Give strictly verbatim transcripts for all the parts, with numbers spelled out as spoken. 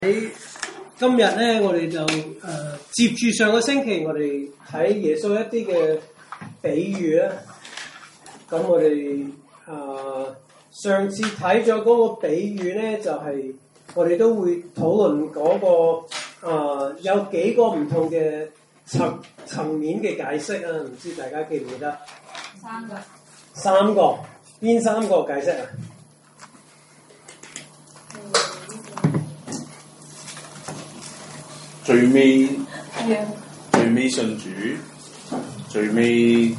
喺今日咧，我哋就誒、呃、接住上個星期，我哋睇耶穌一啲嘅比喻啦。咁我哋誒、呃、上次睇咗嗰個比喻咧，就係、是、我哋都會討論嗰、那個誒、呃、有幾個唔同嘅層層面嘅解釋啊。唔知大家記唔記得？ 三個。 三個邊三個解釋啊？ 最尾，最尾信主，最尾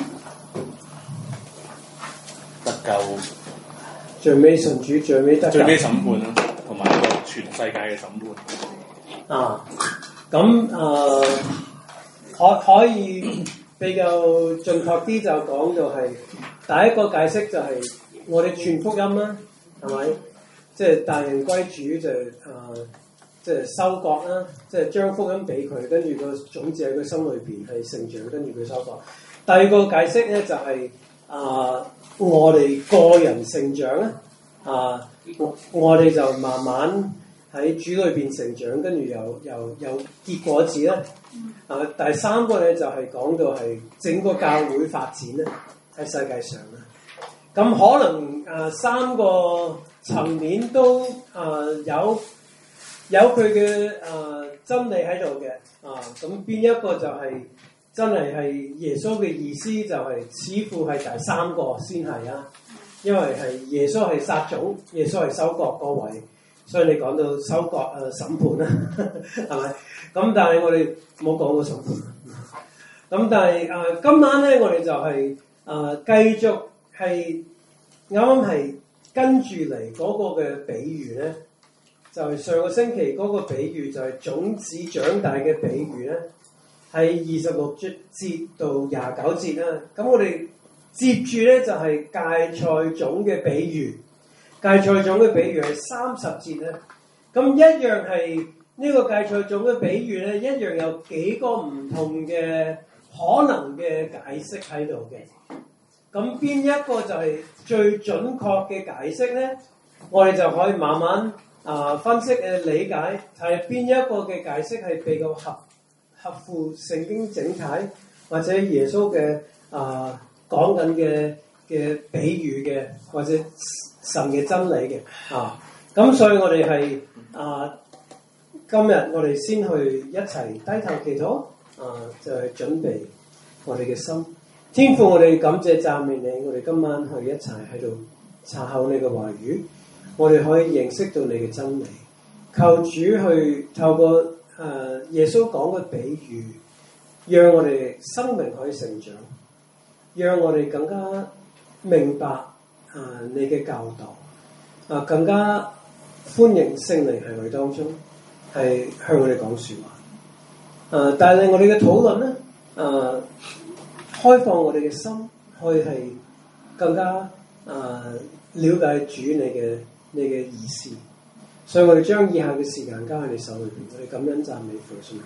得救， 最尾信主，最尾得救， 最尾審判啦，同埋一個全世界嘅審判。 啊，咁誒、呃、可可以比較準確啲就講到係第一個解釋就係我哋傳福音啦，係咪？即係大人歸主就誒。呃即係收割啦，即係將福音俾佢，跟住個種子喺佢心裏邊係成長，跟住佢收割。第二個解釋咧就係、是、啊、呃，我哋個人成長啦，啊、呃，我哋就慢慢喺主裏邊成長，跟住又又有結果子啦。啊、呃，第三個咧就係、是、講到係整個教會發展咧喺世界上啦。咁可能啊、呃、三個層面都啊、呃、有。有佢嘅誒真理喺度嘅啊，咁邊一個就係、是、真係係耶穌嘅意思，就係、是、似乎係第三個先係啊，因為係耶穌係撒種，耶穌係收割嗰位，所以你講到收割誒、呃、審判啦，係咪？咁但係我哋冇講過審判。咁但係誒、呃、今晚咧，我哋就係、是、誒、呃、繼續係啱啱係跟住嚟嗰個嘅比喻咧。就係上個星期嗰個比喻，就係種子長大嘅比喻咧，係二十六節到廿九節啦。咁我哋接住咧就係芥菜種嘅比喻，芥菜種嘅比喻係三十節咧。咁一樣係呢個芥菜種嘅比喻咧，一樣有幾個唔同嘅可能嘅解釋喺度嘅。咁邊一個就係最準確嘅解釋咧？我哋就可以慢慢。啊，分析誒理解係邊一個嘅解釋係比較合合乎聖經整體，或者耶穌嘅啊講緊嘅嘅比喻嘅，或者神嘅真理嘅啊，咁所以我哋係啊今日我哋先去一齊低頭祈禱啊，就係、是、準備我哋嘅心。天父，我哋感謝讚美你，我哋今晚去一齊喺度查考你嘅話語。我哋可以認識到你嘅真理，求主去透過誒、呃、耶穌講嘅比喻，讓我哋生命可以成長，讓我哋更加明白啊、呃、你嘅教導，啊、呃、更加歡迎聖靈喺我哋當中，係向我哋講說話，誒帶領我哋嘅討論咧，誒、呃、開放我哋嘅心，可以係更加誒、呃、了解主你嘅。你嘅意思，所以我哋將以下嘅時間交喺你手裏邊，我哋感恩讚美父嘅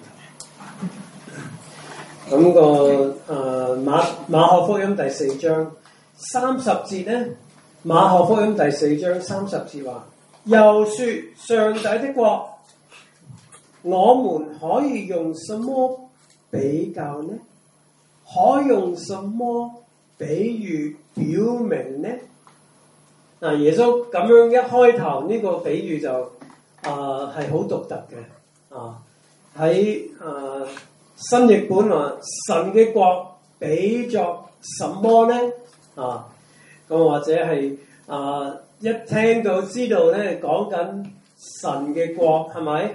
聖名。咁、那個誒、呃、馬馬可福音第四章三十節咧，馬可福音第四章三十節話，又說上帝的國，我們可以用什麼比較呢？可用什麼比喻表明呢？嗱，耶穌咁樣一開頭呢、這個比喻就啊係好獨特嘅啊，喺啊新譯本話神嘅國比作什麼咧啊，咁或者係啊一聽到知道咧講緊神嘅國係咪？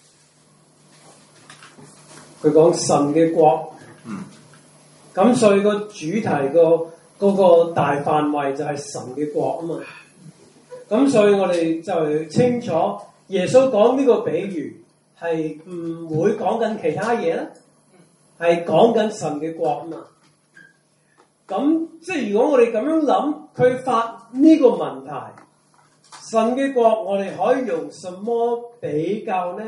佢講神嘅國，嗯，咁所以個主題個。嗰個大範圍就係神嘅國啊嘛，咁所以我哋就清楚耶穌講呢個比喻係唔會講緊其他嘢啦，係講緊神嘅國啊嘛。咁即係如果我哋咁樣諗，佢發呢個問題，神嘅國我哋可以用什麼比較呢？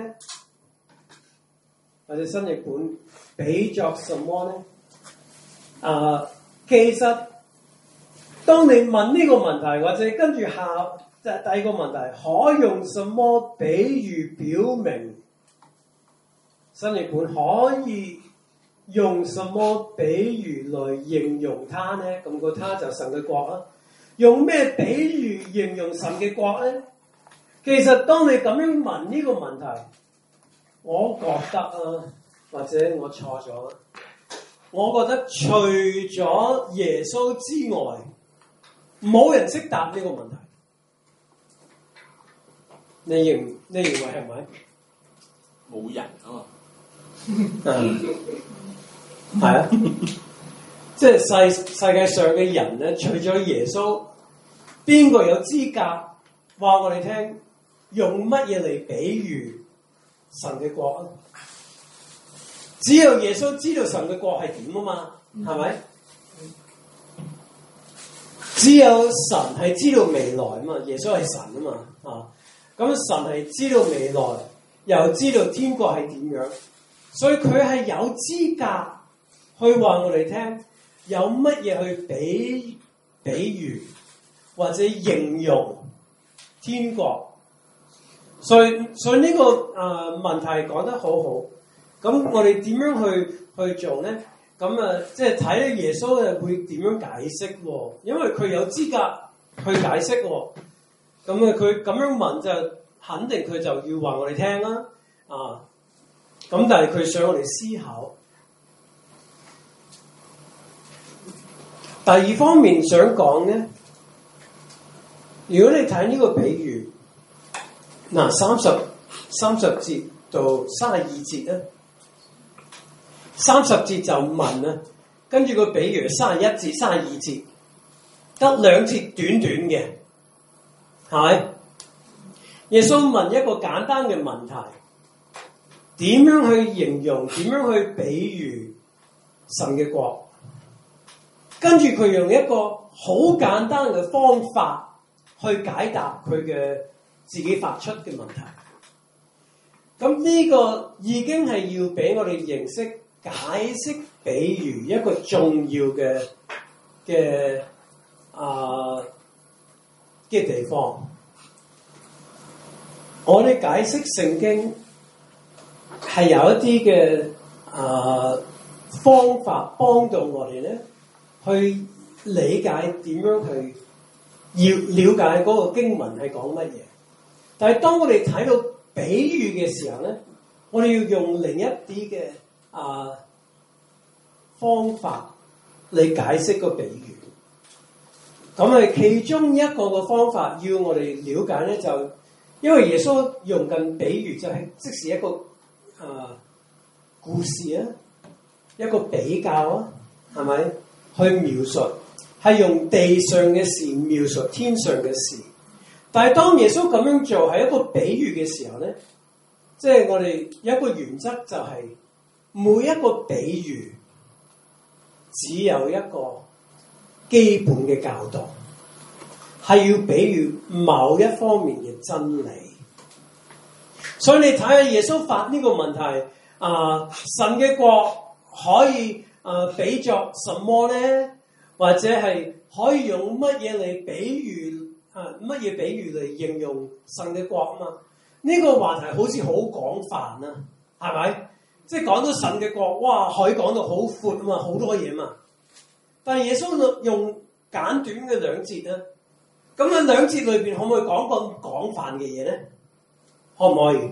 或者新譯本比作什麼呢？啊、呃，其實。當你問呢個問題，或者跟住下第第二個問題，可用什麼比喻表明？新譯本可以用什麼比喻來形容他呢？咁個他就神嘅國啦。用咩比喻形容神嘅國呢？其實當你咁樣問呢個問題，我覺得啊，或者我錯咗，我覺得除咗耶穌之外，冇人識答呢個問題。你認你認為係咪？ 冇人啊嘛。 嗯，係啊，即係世世界上嘅人咧，除咗耶穌，邊個有資格話我哋聽用乜嘢嚟比喻神嘅國啊？只有耶穌知道神嘅國係點啊嘛，係咪？只有神係知道未來啊嘛，耶穌係神啊嘛，啊，咁神係知道未來，又知道天國係點樣，所以佢係有資格去話我哋聽，有乜嘢去比比喻或者形容天國。所以所以呢、這個誒、呃、問題講得好好。咁我哋點樣去去做咧？咁啊，即係睇咧耶穌誒會點樣解釋喎？因為佢有資格去解釋喎。咁啊，佢咁樣問就肯定佢就要話我哋聽啦。啊，咁但係佢想我哋思考。第二方面想講咧，如果你睇呢個比喻，嗱三十三十節到三十二節咧。三十節就問啦，跟住個比喻三十一節、三十二節，得兩節短短嘅，係咪？耶穌問一個簡單嘅問題，點樣去形容、點樣去比喻神嘅國？跟住佢用一個好簡單嘅方法去解答佢嘅自己發出嘅問題。咁呢個已經係要俾我哋認識。解釋比喻一個重要嘅嘅啊嘅地方，我哋解釋聖經係有一啲嘅啊方法幫到我哋咧，去理解點樣去要了解嗰個經文係講乜嘢。但係當我哋睇到比喻嘅時候咧，我哋要用另一啲嘅啊，方法嚟解釋個比喻，咁係其中一個嘅方法要我哋了解咧，就因為耶穌用緊比喻，就係即係一個啊、呃、故事啊，一個比較啊，係咪去描述，係用地上嘅事描述天上嘅事。但係當耶穌咁樣做係一個比喻嘅時候咧，即係我哋有一個原則就係、是。每一個比喻只有一個基本嘅教導，係要比喻某一方面嘅真理。所以你睇下耶穌發呢個問題，啊、呃，神嘅國可以啊、呃、比作什麼咧？或者係可以用乜嘢嚟比喻啊？乜嘢比喻嚟形容神嘅國啊？嘛，呢個話題好似好廣泛啊，係咪？即係講到神嘅國，哇，可以講到好闊啊嘛，好多嘢嘛。但係耶穌用簡短嘅兩節啊，咁喺兩節裏邊可唔可以講咁廣泛嘅嘢咧？可唔可以？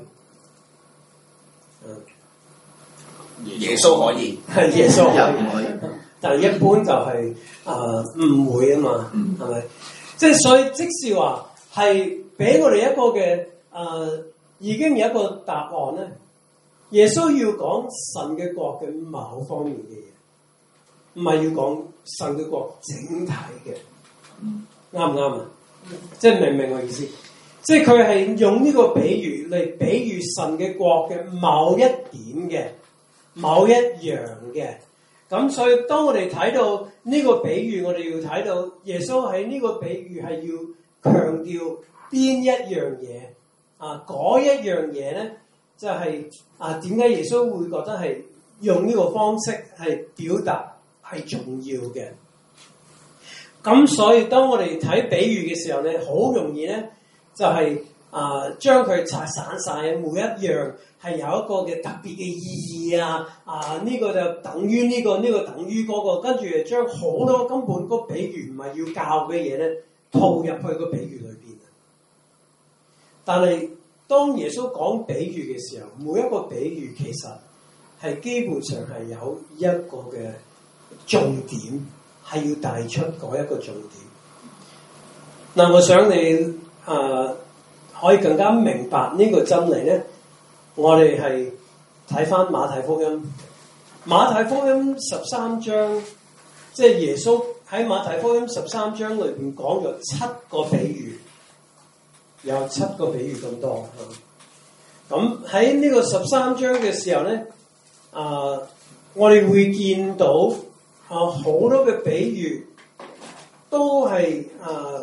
耶穌可以， 係耶穌可以，但係一般就係啊唔會啊嘛，係咪？即係所以即是話係俾我哋一個嘅啊、呃，已經有一個答案咧。耶穌要講神嘅國嘅某方面嘅嘢，唔係要講神嘅國整體嘅，啱唔啱啊？即係明唔明我意思？即係佢係用呢個比喻嚟比喻神嘅國嘅某一點嘅、某一樣嘅。咁所以當我哋睇到呢個比喻，我哋要睇到耶穌喺呢個比喻係要強調邊一樣嘢啊？嗰一樣嘢咧？就係、是、啊，點解耶穌會覺得係用呢個方式係表達係重要嘅？咁所以當我哋睇比喻嘅時候咧，好容易咧就係、是、啊、呃、將佢拆散晒，每一樣係有一個嘅特別嘅意義啊！啊呢、這個就等於呢、這個，呢、這個等於嗰、那個，跟住就將好多根本個比喻唔係要教嘅嘢咧，套入去個比喻裏邊。但係當耶穌講比喻嘅時候，每一個比喻其實係基本上係有一個嘅重點，係要帶出嗰一個重點。嗱，我想你啊、呃、可以更加明白呢個真理咧，我哋係睇翻馬太福音。馬太福音十三章，即係耶穌喺馬太福音十三章裏邊講咗七個比喻，有七個比喻咁多。咁喺呢個十三章嘅時候咧，啊、呃，我哋會見到啊好、呃、多嘅比喻都係啊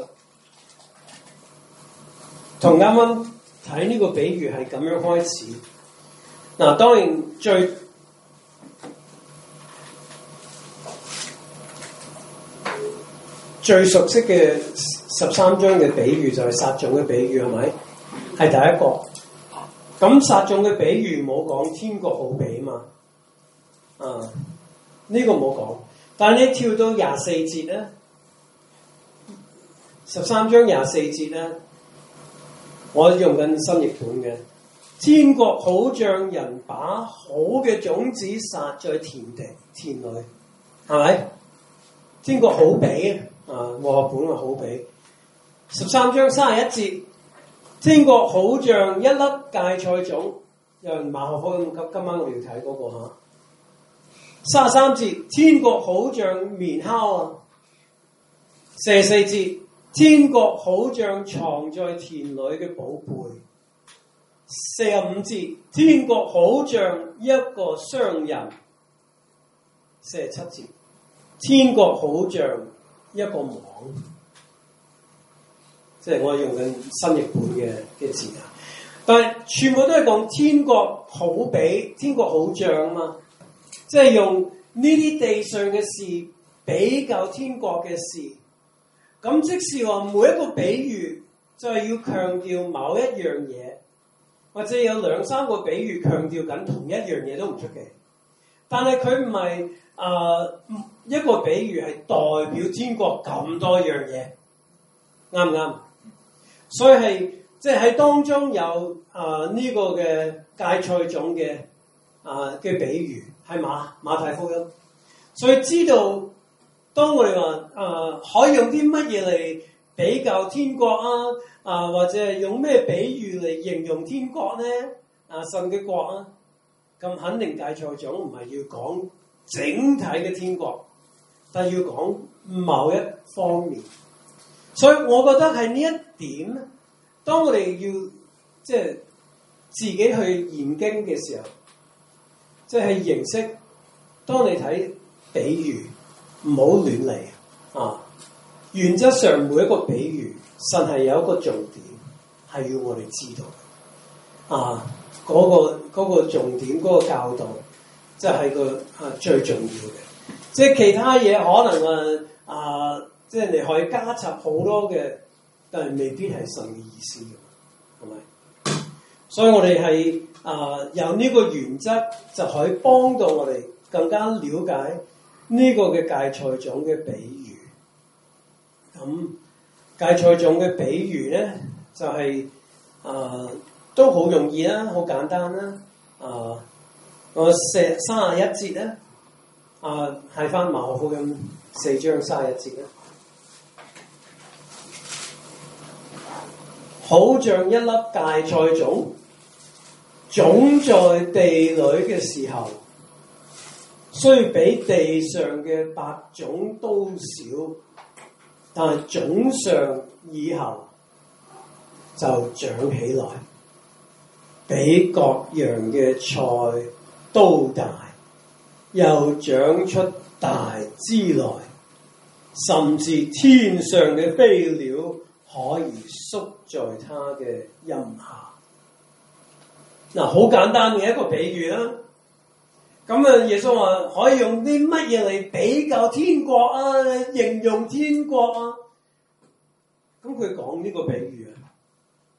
同啱啱睇呢個比喻係咁樣開始。嗱、呃，當然最最熟悉嘅十三章嘅比喻就係撒種嘅比喻，係咪？係第一個。咁撒種嘅比喻冇講天國好比嘛？啊，呢、這個冇講。但係你跳到廿四節咧，十三章廿四節咧，我用緊新譯本嘅。天國好像人把好嘅種子撒在田地田裏，係咪？天國好比啊，和合本話好比。十三章三十一節。天國好像一粒芥菜種，有人馬可福音今今晚我哋要睇嗰個嚇。三十三節，天國好像麵酵啊。四十四節，天國好像藏在田裏嘅寶貝。四十五節，天國好像一個商人。四十七節，天國好像一個網。即係我用緊新譯本嘅嘅字啊，但係全部都係講天國好比，天國好像啊嘛，即係用呢啲地上嘅事比較天國嘅事。咁即是話每一個比喻就係要強調某一樣嘢，或者有兩三個比喻強調緊同一樣嘢都唔出奇。但係佢唔係啊一個比喻係代表天國咁多樣嘢，啱唔啱？所以係即係喺當中有啊呢、這個嘅芥菜種嘅啊嘅比喻係馬馬太福音，所以知道當我哋話啊可以用啲乜嘢嚟比較天國啊啊或者係用咩比喻嚟形容天國咧啊神嘅國啊，咁肯定芥菜種唔係要講整體嘅天國，但係要講某一方面。所以我覺得係呢一點，當我哋要即係自己去研經嘅時候，即係認識。當你睇比喻，唔好亂嚟啊！原則上每一個比喻，神係有一個重點，係要我哋知道啊！嗰、嗰個嗰個重點，嗰、嗰個教導，即係個啊最重要嘅。即係其他嘢可能啊啊〜即係你可以加插好多嘅，但係未必係神嘅意思嘅，係咪？所以我哋係啊有呢個原則，就可以幫到我哋更加了解呢個嘅芥菜種嘅比喻。咁芥菜種嘅比喻咧，就係、是、啊、呃、都好容易啦，好簡單啦。啊，我寫三十一節咧，啊係翻馬可福音四章三十一節啦。好像一粒芥菜種，種在地裏嘅時候，雖比地上嘅百種都少，但係種上以後就長起來，比各樣嘅菜都大，又長出大枝來，甚至天上嘅飛鳥可以宿在他嘅蔭下。嗱，好簡單嘅一個比喻啦。咁啊，耶穌話可以用啲乜嘢嚟比較天國啊，形容天國啊？咁佢講呢個比喻啊，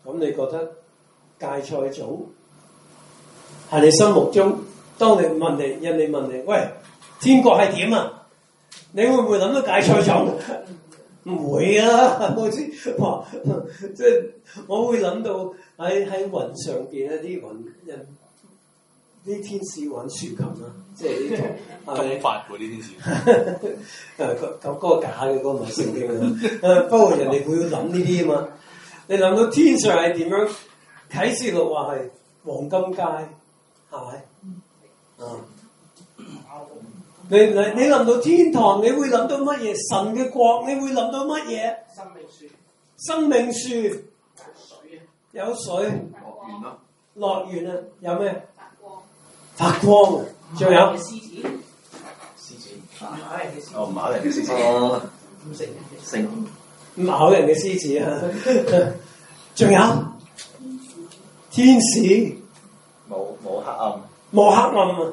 咁你覺得芥菜種係你心目中，當你問你人哋問你，喂，天國係點啊？你會唔會諗到芥菜種？唔會啊！我知哇，即係我會諗到喺喺雲上邊一啲雲人，啲天使玩豎琴啊，即係呢個金髮嗰啲天使。 誒，嗰嗰嗰個假嘅，嗰個唔係聖經啊。不過人哋會諗呢啲啊嘛。你諗到天上係點樣？啟示錄話係黃金街，係咪？啊！你你你諗到天堂，你會諗到乜嘢？神嘅國，你會諗到乜嘢？ 生命樹。 生命樹。 水啊！ 有水。 樂園咯。 樂園啊！有咩？ 發光。 發光啊！仲有？ 獅子。獅子。馬人嘅獅子。 哦，馬人嘅獅子。 哦。唔食聖。 咬人嘅獅子啊！仲有？天使。 冇冇黑暗。 冇黑暗啊！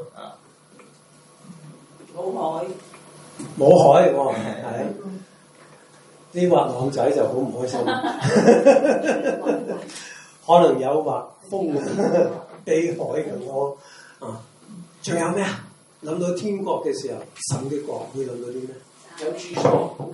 冇海， 冇海喎，係啲滑浪仔就好唔開心，可能有滑風避海咁咯。啊，仲有咩啊？諗到天國嘅時候，神嘅國會諗到啲咩？ 有住所，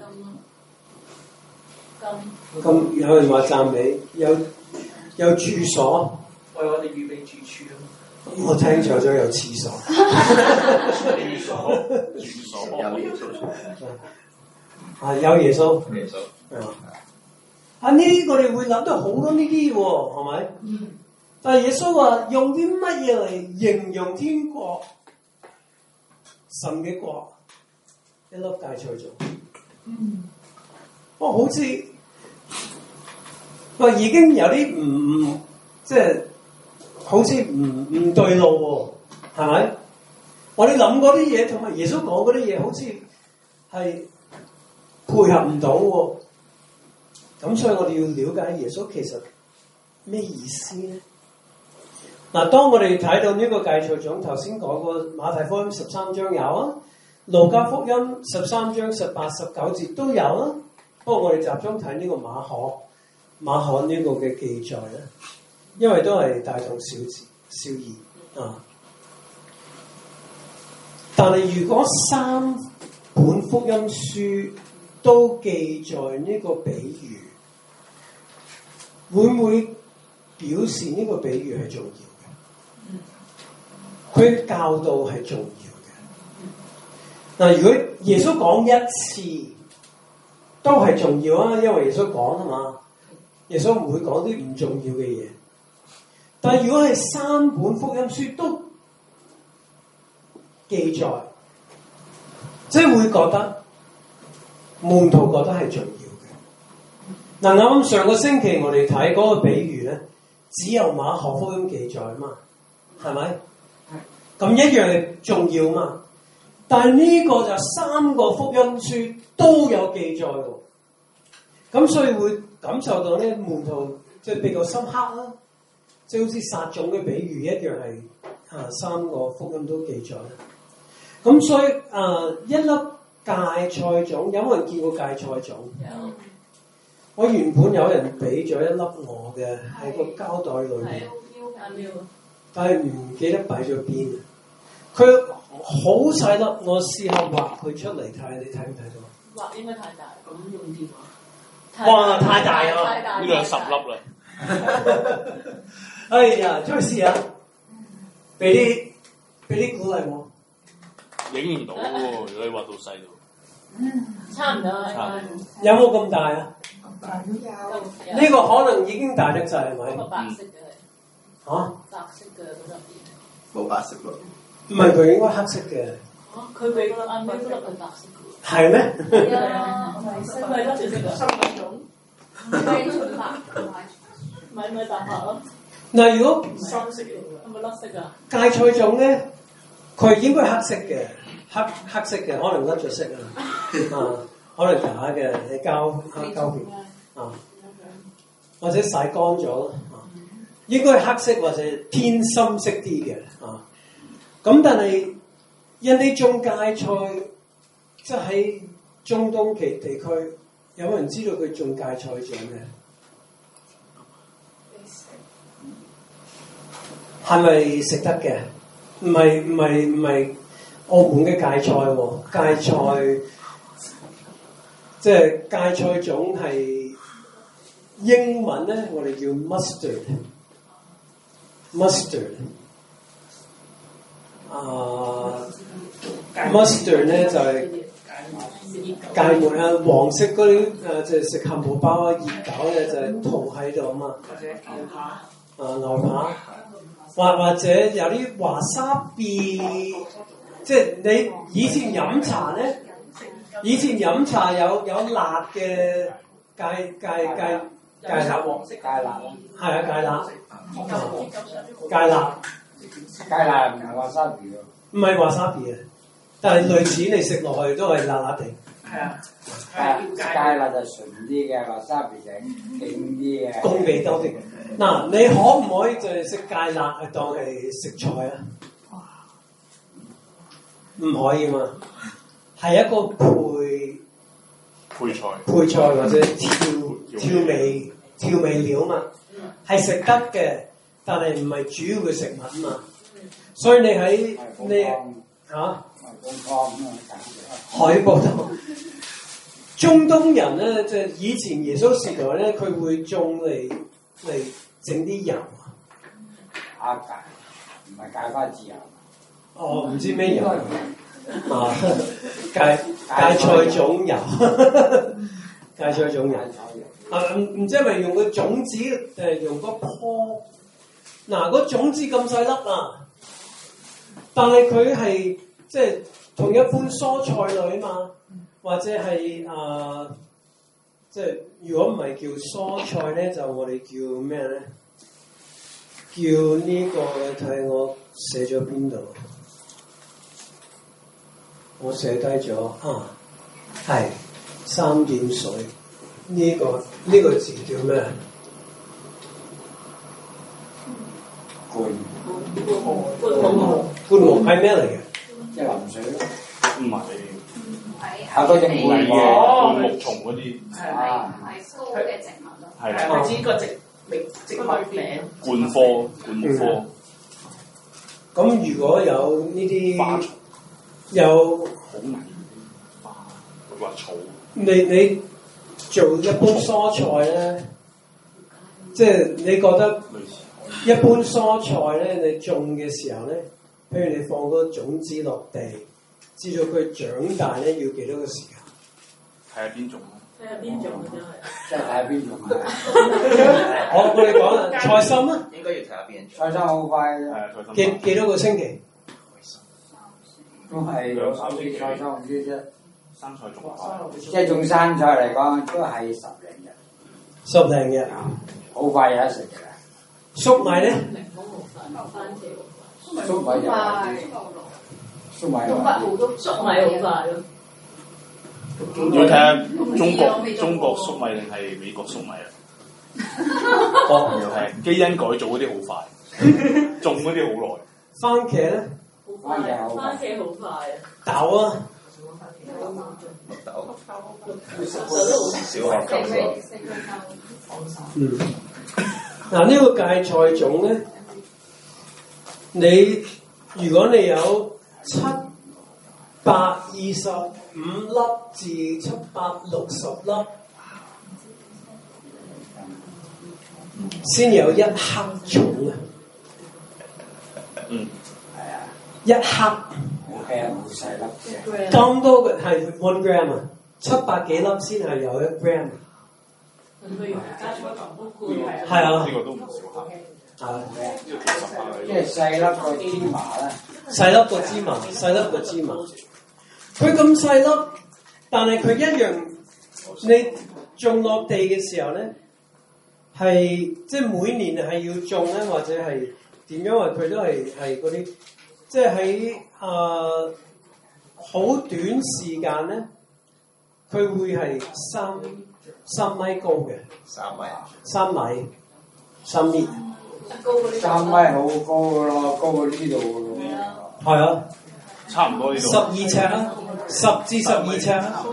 金咁有人話讚美，有有住所， 為我哋預備住處啊！ 我聽錯咗有廁所。 住所， 住所有耶穌。 啊，有耶穌。 耶穌。 啊，呢啲我哋會諗到好多呢啲喎，係咪？ 嗯。 但係耶穌話用啲乜嘢嚟形容天國？神嘅國，一粒芥菜種。 嗯。 哇，好似哇已經有啲唔唔即係。好似唔唔對路喎，係咪？我哋諗嗰啲嘢同埋耶穌講嗰啲嘢，好似係配合唔到喎。咁所以我哋要了解耶穌其實咩意思咧？嗱，當我哋睇到呢個芥菜種，頭先講過馬太福音十三章有啊，路加福音十三章十八、十九節都有啊。不過我哋集中睇呢個馬可馬可呢個嘅記載咧。因為都係大同小異小異啊，但係如果三本福音書都記載呢個比喻，會唔會表示呢個比喻係重要嘅？佢教導係重要嘅。嗱，如果耶穌講一次都係重要啊，因為耶穌講啊嘛，耶穌唔會講啲唔重要嘅嘢。但係如果係三本福音書都記載，即係會覺得門徒覺得係重要嘅。嗱，啱啱上個星期我哋睇嗰個比喻咧，只有馬可福音記載嘛，係咪？咁一樣係重要嘛。但係呢個就三個福音書都有記載喎，咁所以會感受到咧門徒即係比較深刻啦。即係好似撒種嘅比喻一樣係啊，三個福音都記載。咁所以啊，一粒芥菜種，有冇人見過芥菜種？有。我原本有人俾咗一粒我嘅喺個膠袋裏面，但係唔記得擺咗邊。佢好細粒，我試下畫佢出嚟睇，你睇唔睇到？ 畫應該太大，咁用電話。 哇！太大啊！ 呢度有十粒啦。 哎呀，再試下，俾啲俾啲鼓勵我。 影唔到喎，如果你畫到細度。 嗯，差唔多啦。 有冇咁大啊？ 大都有。 呢個可能已經大得滯，係咪？ 個白色嘅。 嚇？ 白色嘅嗰粒。 冇白色咯。 唔係，佢應該黑色嘅。 嚇！佢俾嗰粒啱啱嗰粒係白色嘅。 係咩？ 係啊，係色，係粒色嘅。 三分種。 係純白，咪咪白白咯。 嗱，如果深色嘅， 係咪甩色啊？ 芥菜種咧，佢應該係黑色嘅，黑黑色嘅，可能甩咗色啊，啊，可能假嘅，你膠膠片啊，或者曬乾咗啊，應該係黑色或者偏深色啲嘅啊。咁但係人哋種芥菜，即係喺中東其地區，有冇人知道佢種芥菜種咩？ 係咪食得嘅？唔係唔係唔係澳門嘅芥菜喎，芥菜即係芥菜種係英文咧，我哋叫 mustard，mustard 啊 mustard 咧就係芥末啊，黃色嗰啲誒就係食漢堡包啊，熱狗咧就係塗喺度啊嘛， 或者牛扒， 啊牛扒。或或者有啲華沙比，即係你以前飲茶咧，以前飲茶有有辣嘅芥芥芥芥辣黃色芥辣，係啊芥辣，芥辣， 芥辣唔係華沙比喎， 唔係華沙比啊，但係類似你食落去都係辣辣地。 係啊， 芥芥辣就純啲嘅，華沙比就勁啲嘅。 攻味多啲。嗱，你可唔可以就係食芥辣係當係食材啊？唔可以嘛，係一個配配菜， 配菜或者調調味調味料嘛，係食得嘅，但係唔係主要嘅食物嘛。所以你喺你嚇海寶湯，中東人咧，即係以前耶穌時代咧，佢會種嚟嚟整啲油啊芥，唔係芥花籽油。 哦，唔知咩油啊？芥芥菜種油，芥菜種油。啊，唔唔知係咪用個種子誒用嗰樖？嗱，個種子咁細粒啊，但係佢係即係同一般蔬菜類啊嘛，或者係啊，即係如果唔係叫蔬菜咧，就我哋叫咩咧？叫呢個你睇我寫咗邊度？我寫低咗啊，係三點水呢、這個呢、這個字叫咩？ 灌灌木， 灌木係咩嚟嘅？ 即係淋水咯。 唔係係嗰隻唔係灌木。 嘅，灌木叢嗰啲係啊， 係粗嘅植物咯。 係係咪指個植名植物名？ 灌科灌木科咁如果有呢啲花叢有好危花或者草， 你你做一般蔬菜咧，即係你覺得類似一般蔬菜咧，你種嘅時候咧，譬如你放嗰個種子落地，至到佢長大咧，要幾多個時間？ 睇下邊種咯。 睇下邊種真係。 即係睇下邊種啊。 我我哋講啦，菜心啊， 應該要睇下邊種。 菜生好快係嘅， 啊，菜心幾幾多個星期？ 都係兩三星期菜生唔知啫。 生菜種快， 即係種生菜嚟講，都係十零日， 十零日。 好快有得食嘅啦。 粟米咧？ 粟米就快， 粟米種法好多粟米好快咯。 要睇下中國中國粟米定係美國粟米啊？哦，又係基因改造嗰啲好快，種嗰啲好耐。 番茄咧？ 番茄好快番茄好快啊！ 豆啊？ 綠豆， 小學級數。 嗯。嗱，呢個芥菜種咧，你如果你有七百二十五粒至七百六十粒，先有一克重啊！ 嗯， 係啊， 一克係啊，好細粒嘅。 咁多嘅係 one gram 啊，七百幾粒先係有一 gram。係啊， 呢個都唔少下。 係即係細粒個芝麻啦， 細粒個芝麻，細粒個芝麻。佢咁細粒，但係佢一樣，你種落地嘅時候咧，係即係每年係要種咧，或者係點樣？因為佢都係係嗰啲，即係喺誒好短時間咧，佢會係三三米高嘅， 三米。 三米，三米， 三米好高噶咯，高過呢度噶咯。 係啊， 差唔多呢度。 十二尺啊，十至十二尺啊，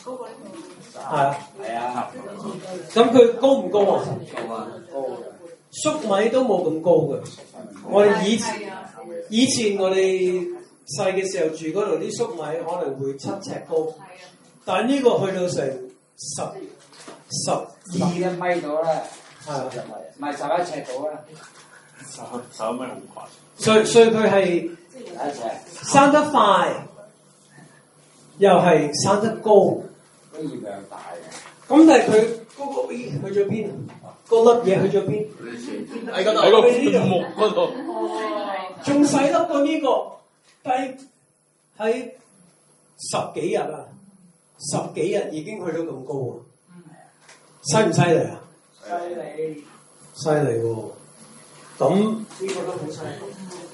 係啊。 係啊， 咁佢高唔高啊？ 高啊，高嘅。 粟米都冇咁高嘅。我哋以前以前我哋細嘅時候住嗰度啲粟米可能會七尺高，但係呢個去到成十十二一米到啦， 係唔係十一尺到啦， 十十一米好快。 所以所以佢係十一尺。 生得快，又係生得高。 個葉又大嘅。 咁但係佢嗰個咦去咗邊？嗰粒嘢去咗邊？ 喺嗰度，喺個木嗰度。 仲細粒過呢個，但係喺十幾日啊，十幾日已經去到咁高啊！犀唔犀利啊？ 犀利， 犀利喎！咁呢個都好犀利。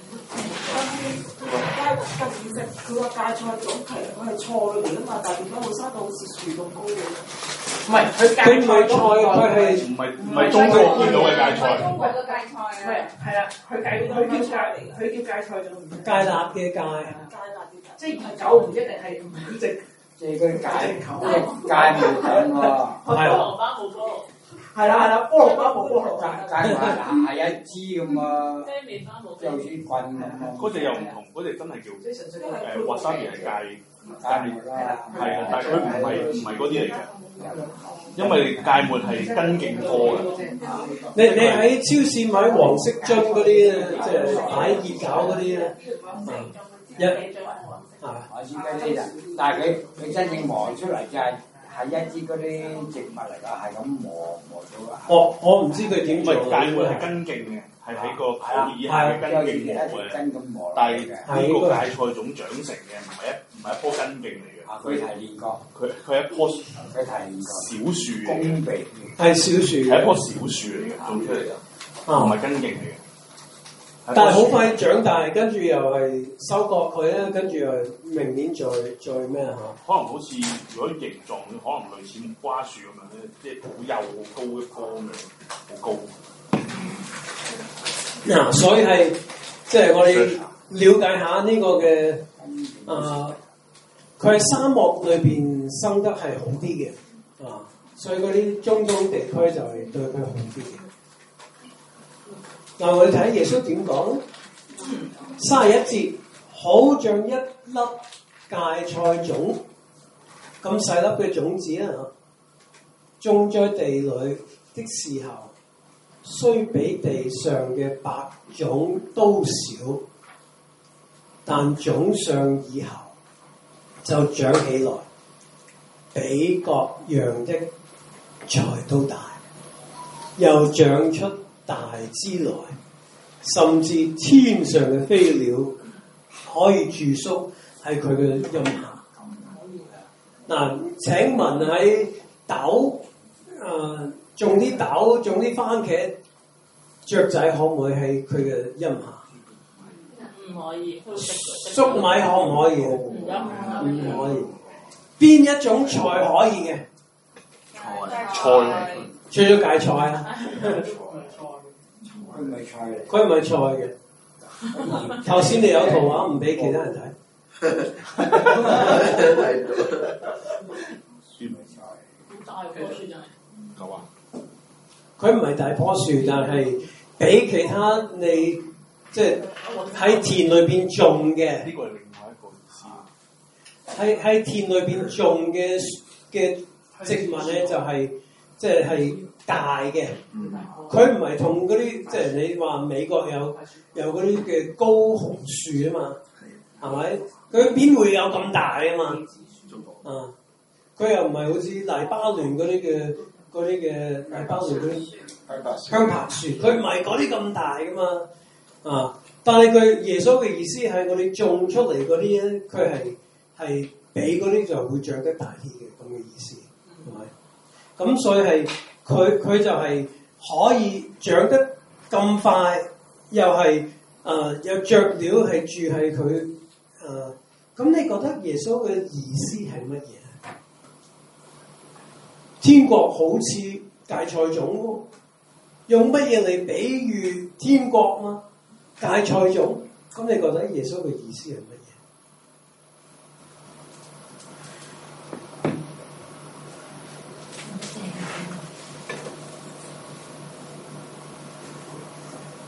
但係個意識，佢話芥菜種其實佢係菜嚟㗎嘛，但係點解會生到好似樹咁高嘅？唔係，佢芥菜種佢係唔係唔係中國見到嘅芥菜。 中國嘅芥菜啊， 唔係係啦，佢芥佢叫芥，佢叫芥菜種。 芥辣嘅芥， 芥辣嘅芥，即係唔係韭唔一定係五隻。 即係嗰啲芥芥末咁喎。 係菠蘿包冇菠蘿。係啦係啦，菠蘿包冇菠蘿芥。 芥末係一支咁啊， 即係麵包冇即係好似棍咁啊。 嗰隻又唔同，嗰隻真係叫即係純粹誒滑沙皮係芥， 芥末啦， 係啊，但係佢唔係唔係嗰啲嚟嘅，因為芥末係根莖多嘅。 你你喺超市買黃色樽嗰啲咧，即係擺熱搞嗰啲咧，一啊我知嗰啲就，但係佢佢真正磨出嚟就係係一支嗰啲植物嚟㗎，係咁磨磨到啊。 我我唔知佢點做。 唔係芥末係根莖嘅，係喺個土以下嘅根莖磨嘅。 根咁磨。 但係呢個芥菜種長成嘅唔係一唔係一棵根莖嚟嘅。 啊！佢提煉過， 佢佢係一棵佢提煉過。 小樹嚟公嘅， 鼻係小樹， 係一棵小樹嚟嘅，種出嚟就唔係根莖嚟嘅。 但係好快長大，跟住又係收割佢咧，跟住又明年再再咩嚇？ 可能好似如果形狀，可能類似木瓜樹咁樣咧，即係好幼好高一棵咁樣，好高。 嗱、啊，所以係即係我哋了解下呢個嘅啊，佢喺沙漠裏邊生得係好啲嘅啊，所以嗰啲中東地區就係對佢好啲嘅。嗱，我哋睇耶穌點講咧？三十一節，好像一粒芥菜種咁細粒嘅種子啦，種在地裏的時候，雖比地上嘅白種都少，但種上以後就長起來，比各樣的菜都大，又長出大枝來，甚至天上嘅飛鳥可以住宿喺佢嘅蔭下。嗱，請問喺豆誒、呃、種啲豆、種啲番茄，雀仔可唔可以喺佢嘅蔭下？ 唔可以。 粟米可唔可以？唔可以。邊一種菜可以嘅？ 菜。 除咗芥菜啊， 佢唔係菜嚟， 佢唔係菜嘅。頭先你有圖畫唔俾其他人睇。 樹唔係菜。 大棵樹就係。 夠啊！ 佢唔係大棵樹，但係比其他你即係喺田裏邊種嘅。 呢個係另外一個意思。 喺喺田裏邊種嘅嘅植物咧，就係即係係大嘅。佢唔係同嗰啲即係你話美國有有嗰啲嘅高雄樹啊嘛，係咪？佢邊會有咁大啊嘛？啊！佢又唔係好似黎巴嫩嗰啲嘅嗰啲嘅黎巴嫩嗰啲香柏樹，佢唔係嗰啲咁大噶嘛。啊！但係佢耶穌嘅意思係我哋種出嚟嗰啲咧，佢係係比嗰啲就會長得大啲嘅咁嘅意思，係咪？咁所以係佢佢就係可以長得咁快，又係誒、呃、有雀鳥係住喺佢誒。咁、呃、你覺得耶穌嘅意思係乜嘢？天國好似芥菜種喎，用乜嘢嚟比喻天國嘛？芥菜種，咁你覺得耶穌嘅意思係乜嘢？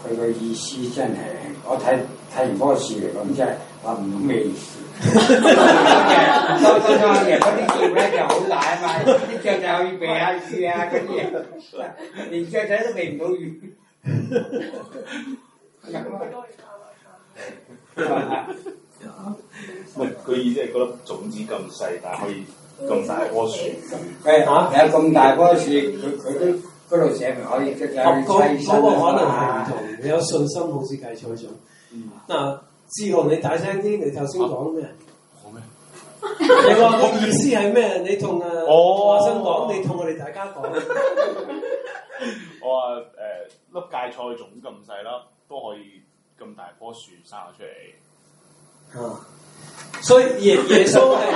佢個意思真係，我睇睇完嗰個事嚟講，真係話唔咁嘅意思。多多多嘅嗰啲劍咧就好大啊嘛，啲雀仔可以避下雨啊嗰啲嘢，連雀仔都避唔到雨。 唔係佢意思係覺得種子咁細，但係可以咁大棵樹。 誒嚇，有咁大棵樹，佢佢都嗰度寫明可以即係嗰棲身嗰個可能係唔同，你有信心好似芥菜種。嗱，志豪你大聲啲，你頭先講咩？ 講咩？ 你話個意思係咩？你同啊華生講，你同我哋大家講。 我話誒粒芥菜種咁細粒，都可以咁大棵樹生咗出嚟。 啊！所以耶耶穌係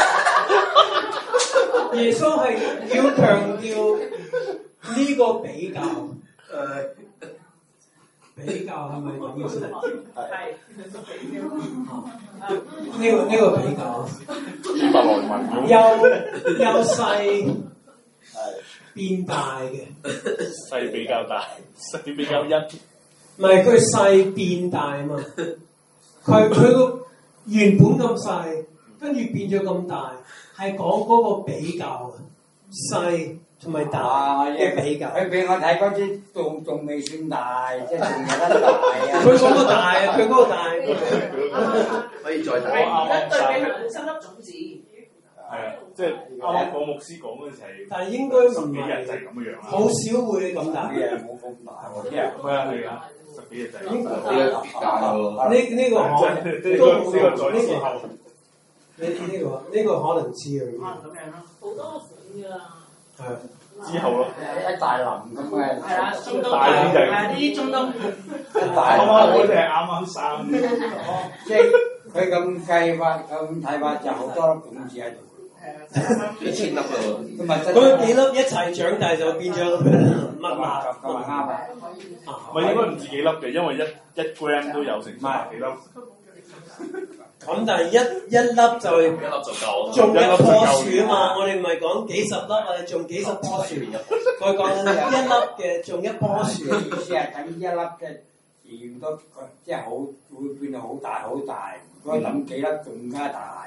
耶穌係要強調呢個比較，誒比較係咪咁意思？ 係呢個呢個比較， 希伯來文又又細變大嘅， 細比較大，細比較一。 唔係佢細變大啊嘛，佢佢個原本咁細，跟住變咗咁大，係講嗰個比較啊，細同埋大嘅比較。 佢俾我睇嗰啲仲仲未算大，即係仲有得大啊！ 佢嗰個大啊，佢嗰個大， 可以再大。 而家對比佢本身粒種子。 係啊，即係啱啱講牧師講嗰陣時係， 但係應該唔十幾日就係係， 咁嘅樣啦。 好少會咁大。 嘅冇咁大喎，即係係啊係啊，十幾日就係咁。 呢個別價喎。 呢呢個可呢能個都呢個再呢個之後， 呢呢個呢個可能知可能啊。 咁樣咯。 好多款㗎。 係。 之後咯， 一大林咁嘅。 係啦，中東大啲就係係呢啲中東。 一大啱啱嗰林隻係啱啱生嘅。 即係佢咁計法，咁睇法就好多粒種子喺度。 一千粒啊！ 咁咪真咁幾粒一齊長大就變咗密麻咁咁咪啱啊！ 唔係應該唔止幾粒嘅，因為一一 gram 都有成百幾粒。 咁但係一一粒就一粒就夠啦。 種一棵樹啊嘛，我哋唔係講幾十粒啊，種幾十棵樹，我講一粒嘅種一棵樹。 意思係等一粒嘅鹽都即係好會變到好大好大，如果諗幾粒更加大。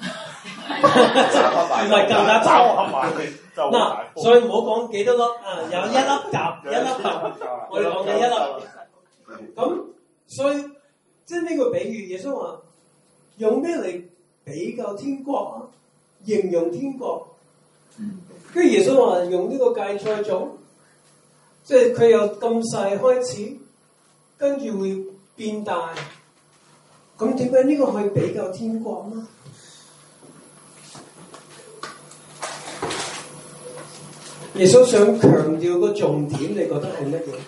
唔係更加炒多。 合埋就好大嗱， 棵。 所以唔好講幾多粒啊，有一粒夾，一粒夾，我哋講緊一粒。咁所以即係呢個比喻，耶穌話用咩嚟比較天國啊？形容天國。跟住耶穌話用呢個芥菜種，即係佢由咁細開始，跟住會變大。咁點解呢個可以比較天國啊？耶穌想強調個重點，你覺得係乜嘢？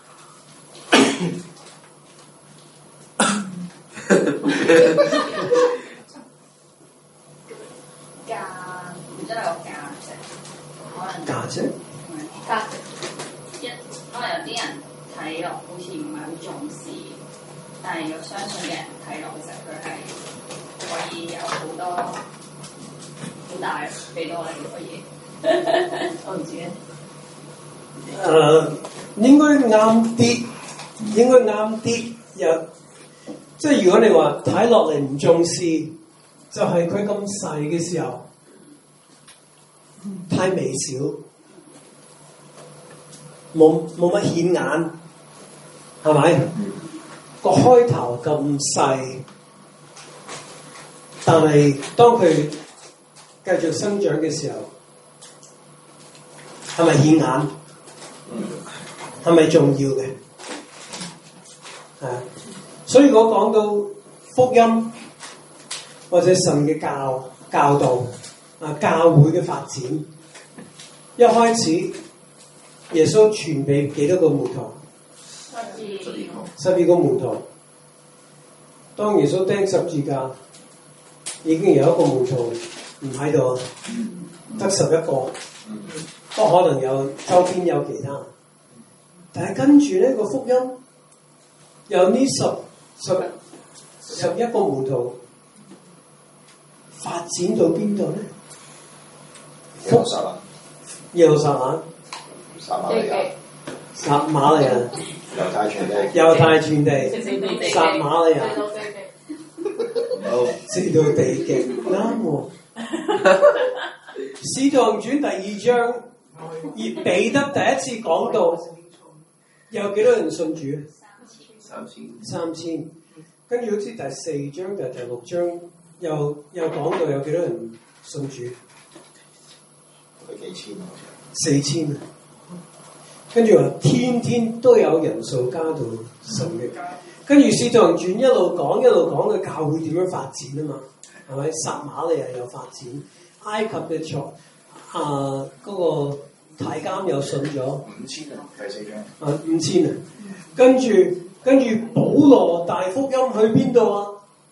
價，唔知係個價值，可能價值？ 價值一，可能有啲人睇落好似唔係好重視，但係有相信嘅人睇落其實佢係可以有好多好大俾到我哋好多嘢。我唔知咧。 誒、uh, 應該啱啲，應該啱啲。有即係如果你話睇落嚟唔重視，就係佢咁細嘅時候，太微小，冇冇乜顯眼，係咪？個開頭咁細，但係當佢繼續生長嘅時候，係咪顯眼？係咪重要嘅？係啊，所以我講到福音或者神嘅教教導啊，教會嘅發展，一開始耶穌傳俾幾多個門徒？十二個門徒。當耶穌釘十字架，已經有一個門徒唔喺度，得十一個。都可能有周邊有其他，但係跟住呢個福音由呢十十十一個門徒發展到邊度咧？ 耶路撒冷， 耶路撒冷、 撒瑪利亞， 撒瑪利亞， 猶太傳地， 猶太傳地，撒瑪利亞， 好， 直到地極，啱喎。使徒行傳第二章，而彼得第一次講到有幾多人信主？ 三千， 三千。跟住好似第四章定第六章又又講到有幾多人信主？ 佢幾千啊？ 四千啊！跟住話天天都有人數加到神嘅。跟住使徒行傳一路講一路講嘅教會點樣發展啊嘛，係咪？撒瑪利亞有發展，埃及嘅錯啊嗰個太監又信咗五千啊，第四章。 啊五千啊，跟住跟住保羅大福音去邊度啊？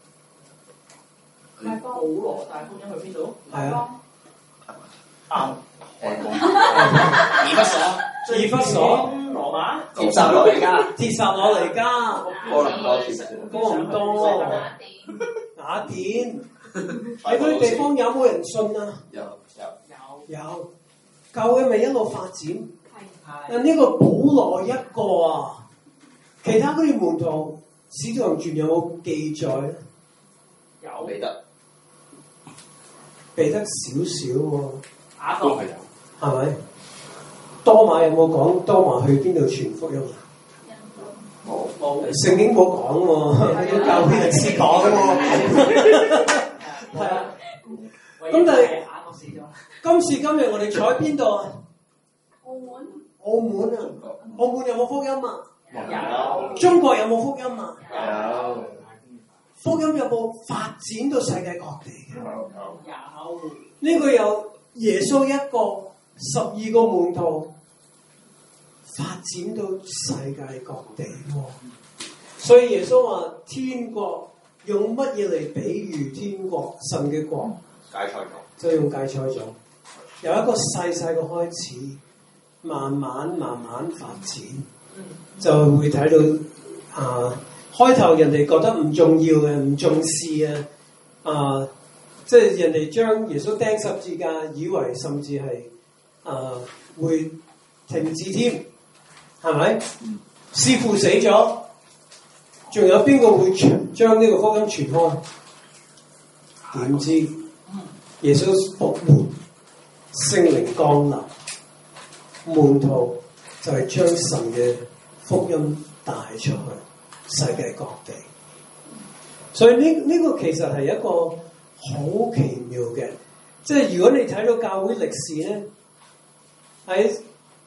係保羅大福音去邊度？ 係啊， 啱，外國。 以弗所， 以弗所、 羅馬、 帖撒羅尼迦， 帖撒羅尼迦、 哥林多，其實哥林多、雅典，喺嗰啲地方有冇人信啊？ 有有有，教會咪一路發展。但呢個保羅一個啊，其他嗰啲門徒使徒行傳有冇記載咧？ 有彼得， 彼得少少喎， 雅各都係有。 係咪？多馬有冇講多馬去邊度傳福音啊？ 冇冇聖經冇講喎，啲教會歷史講喎。係啊，咁但係雅各死咗。 今時今日我哋坐喺邊度啊？ 澳門澳門啊，澳門有冇福音啊？ 有中國有冇福音啊？ 有福音有冇發展到世界各地嘅？ 有呢個有耶穌一個十二個門徒發展到世界各地喎。所以耶穌話天國用乜嘢嚟比喻天國？神嘅國芥菜種， 就用芥菜種，由一個細細嘅開始，慢慢慢慢發展，就會睇到啊。開頭人哋覺得唔重要嘅，唔重視啊，啊，即係人哋將耶穌釘十字架，以為甚至係啊會停止添，係咪？師父死咗，仲有邊個會傳將呢個福音傳開？點知耶穌復活，聖靈降臨，門徒就係將神嘅福音帶出去。世界各地，所以呢呢、這個其實係一個好奇妙嘅，即係如果你睇到教會歷史咧，喺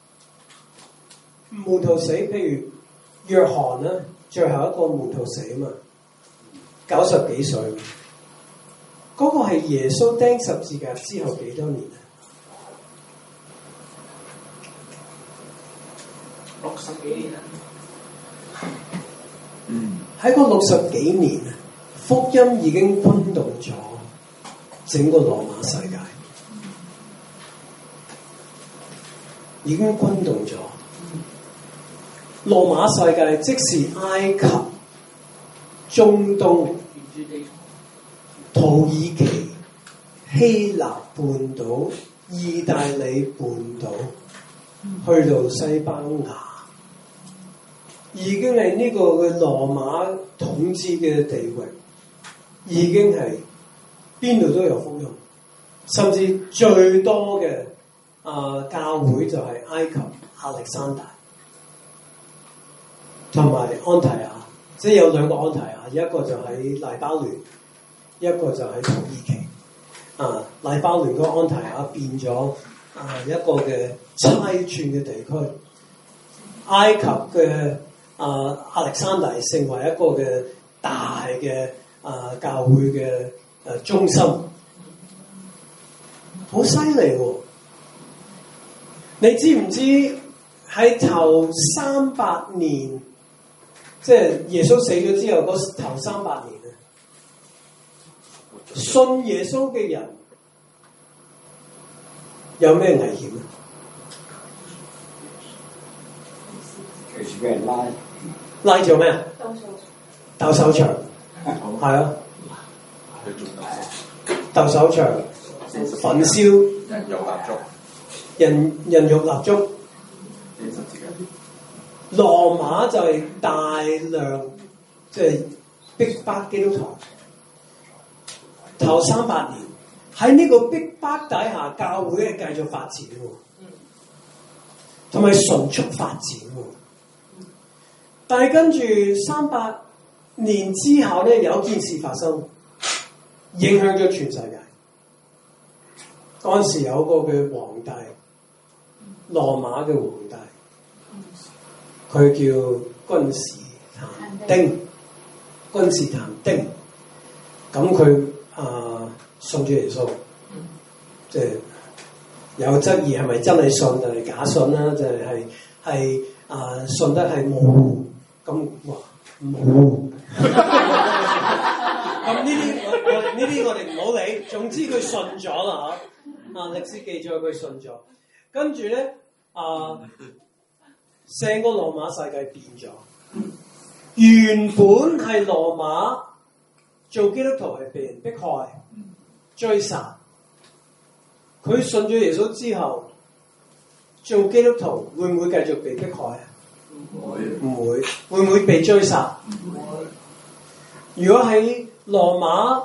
門徒死，譬如約翰啦，最後一個門徒死啊嘛，九十幾歲，嗰、那個係耶穌釘十字架之後幾多年啊？ 六十幾年啊！ 嗯， 喺個六十幾年啊，福音已經轟動咗整個羅馬世界，已經轟動咗羅馬世界，即是埃及、中東、土耳其、希臘半島、意大利半島，去到西班牙。已經係呢個嘅羅馬統治嘅地域，已經係邊度都有福音，甚至最多嘅啊、呃、教會就係埃及亞歷山大同埋安提亞，即係有兩個安提亞，一個就喺黎巴嫩，一個就喺土耳其。啊，黎巴嫩嗰個安提亞變咗啊一個嘅差傳嘅地區，埃及嘅。啊，亞歷山大成為一個嘅大嘅啊教會嘅誒中心，好犀利喎！你知唔知喺頭三百年，即係耶穌死咗之後嗰頭三百年啊，信耶穌嘅人有咩危險啊？ 隨時俾人拉。 拉咗咩啊？鬥手場，係啊， 去做鬥鬥手場，焚燒人肉蠟燭， 人人肉蠟燭， 羅馬就係大量即係逼迫基督徒，頭三百年喺呢個逼迫底下，教會係繼續發展喎，同埋迅速發展喎。但係跟住三百年之後咧，有件事發生，影響咗全世界。嗰陣時有個嘅皇帝，羅馬嘅皇帝，佢叫君士坦丁，君士坦丁。咁佢啊信主耶穌，即係有質疑係咪真係信定係假信啦？就係係係啊信得係模糊。咁哇模糊。咁呢啲我我呢啲我哋唔好理，總之佢信咗啦嚇。啊歷史記載佢信咗，跟住咧啊成個羅馬世界變咗。原本係羅馬做基督徒係被人迫害、追殺，佢信咗耶穌之後，做基督徒會唔會繼續被迫害啊？唔會，唔會，會唔會被追殺？唔會。如果喺羅馬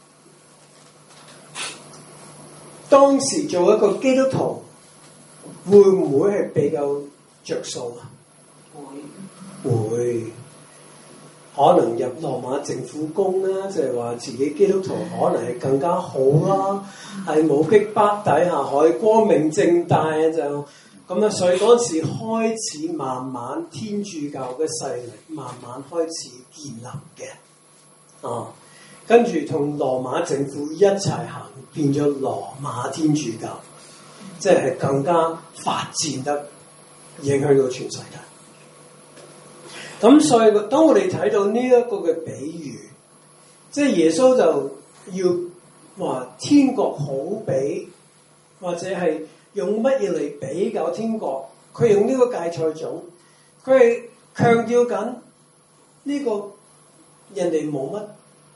當時做一個基督徒，會唔會係比較着數啊？會，會，可能入羅馬政府工啦，就係話自己基督徒可能係更加好啦，係冇逼迫底下可以光明正大啊，就咁啊，所以嗰陣時開始慢慢天主教嘅勢力慢慢開始建立嘅。啊，跟住同羅馬政府一齊行，變咗羅馬天主教，即係更加發展得影響到全世界。咁所以當我哋睇到呢一個嘅比喻，即係耶穌就要話天國好比，或者係用乜嘢嚟比較天國？佢用呢個芥菜種，佢係強調緊呢個人哋冇乜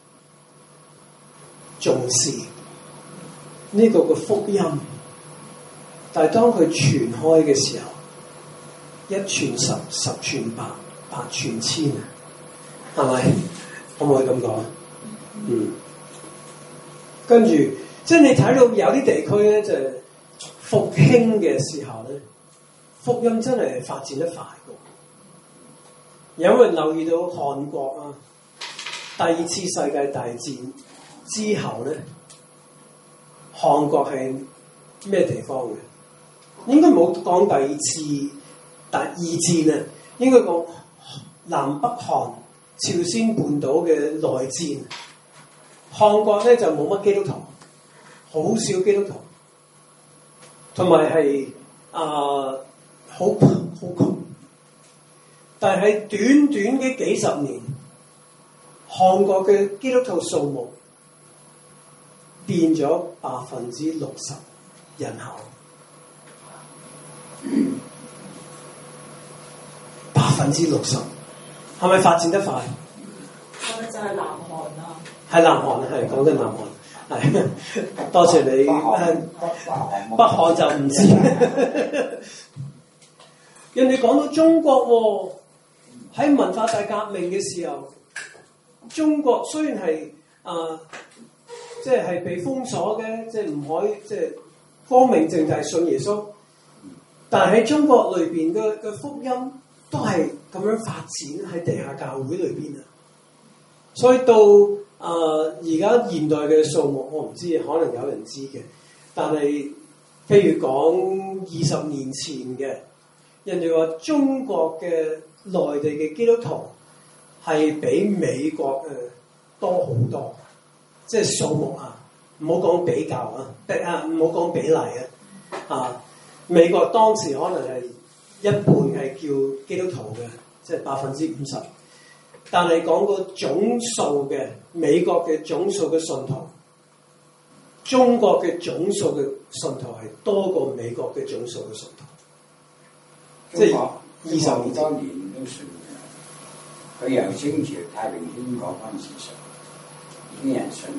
重視呢個嘅福音，但係當佢傳開嘅時候，一傳十，十傳百，百傳千啊，係咪？可唔可以咁講？嗯，跟住即係你睇到有啲地區咧，就係復興嘅時候咧，福音真係發展得快嘅。有冇人留意到韓國啊？第二次世界大戰之後咧，韓國係咩地方嘅？應該冇講第二次第二戰啊，應該講南北韓朝鮮半島嘅內戰。韓國咧就冇乜基督徒，好少基督徒，同埋係啊好好窮。但係短短嘅幾十年，韓國嘅基督徒數目變咗百分之六十人口，百分之六十，係咪發展得快？ 係咪就係南韓啊？ 係南韓，係講緊南韓，係多謝你。北韓就唔知。人哋講到中國喎，喺文化大革命嘅時候，中國雖然係啊。呃即係係被封鎖嘅，即係唔可以即係光明正大信耶穌。但係喺中國裏邊嘅嘅福音都係咁樣發展喺地下教會裏邊啊。所以到啊而家現代嘅數目我唔知，可能有人知嘅。但係譬如講二十年前嘅，人哋話中國嘅內地嘅基督徒係比美國誒多好多。即係數目啊，唔好講比較啊，啊唔好講比例啊，啊美國當時可能係一半係叫基督徒嘅，即係百分之五十，但係講個總數嘅美國嘅總數嘅信徒，中國嘅總數嘅信徒係多過美國嘅總數嘅信徒，即係二十年多年都信嘅，佢由清朝太平天國嗰陣時信。啲人信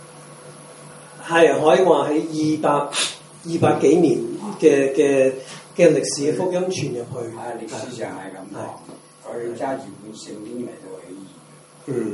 係可以話喺二百二百幾年嘅嘅嘅歷史嘅福音傳入去。 係歷史上係咁講，佢揸住本聖經嚟到起義。 嗯。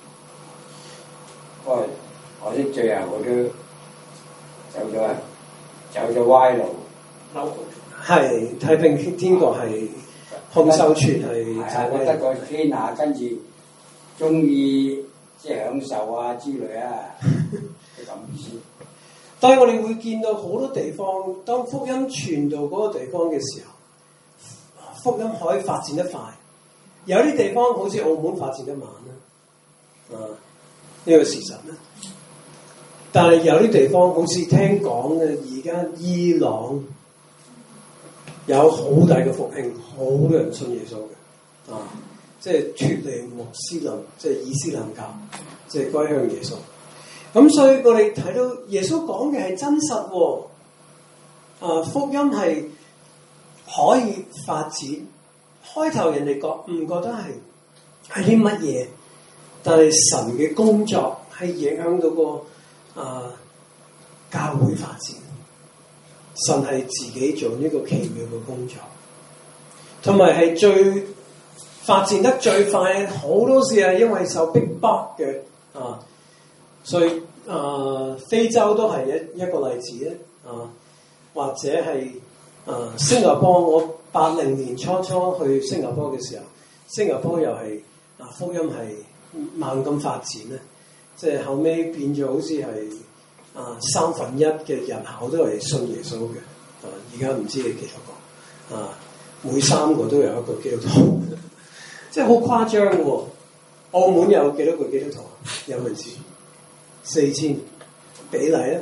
不過可惜最後佢都走咗走咗歪路。 係太平天國係空手傳係係啊，覺得個天下跟住中意即係享受啊之類啊，係咁意思。 但係我哋會見到好多地方，當福音傳到嗰個地方嘅時候，福音可以發展得快。有啲地方好似澳門發展得慢啦，啊呢個事實啦。但係有啲地方好似聽講嘅，而家伊朗有好大嘅復興，好多人信耶穌嘅，啊，即係脫離穆斯林，即係伊斯蘭教，即係歸向耶穌。咁所以我哋睇到耶穌講嘅係真實喎，啊福音係可以發展。開頭人哋覺唔覺得係係啲乜嘢？但係神嘅工作係影響到個啊教會發展。神係自己做呢個奇妙嘅工作，同埋係最發展得最快。好多時係因為受逼迫嘅啊，所以啊非洲都係一一個例子咧啊，或者係啊新加坡。我八零年初初去新加坡嘅時候，新加坡又係啊福音係猛咁發展咧，即係後尾變咗好似係。啊，三分一嘅人口都係信耶穌嘅，啊，而家唔知係幾多個，啊，每三個都有一個基督徒，即係好誇張喎！澳門有幾多個基督徒啊？有冇人知？四千比例咧？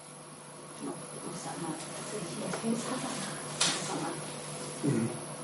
嗯。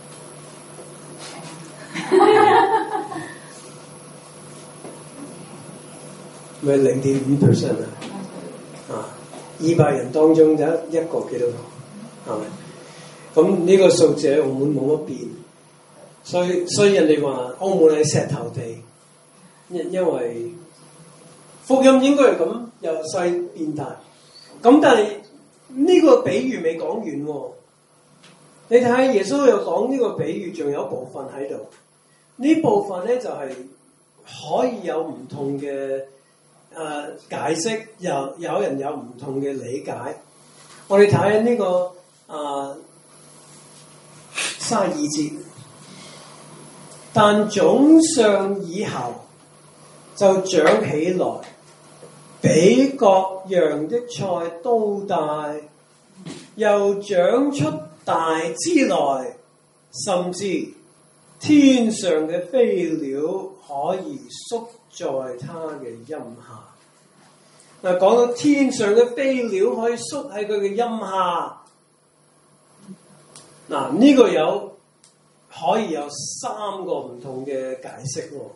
咪零點五 percent 啊！啊！二百人當中有一個基督徒，係咪？咁呢個數字喺澳門冇乜變，所以所以人哋話澳門係石頭地，因因為福音應該係咁由細變大。咁但係呢個比喻未講完喎，你睇下耶穌又講呢個比喻，仲有一部分喺度。呢部分咧就係可以有唔同嘅。誒、呃、解釋，有有人有唔同嘅理解。我哋睇下呢個誒卅二節，但種上以後就長起來，比各樣的菜都大，又長出大枝來，甚至天上嘅飛鳥可以宿在他嘅蔭下。嗱，講到天上嘅飛鳥可以宿喺佢嘅蔭下，嗱、這、呢個有可以有三個唔同嘅解釋喎。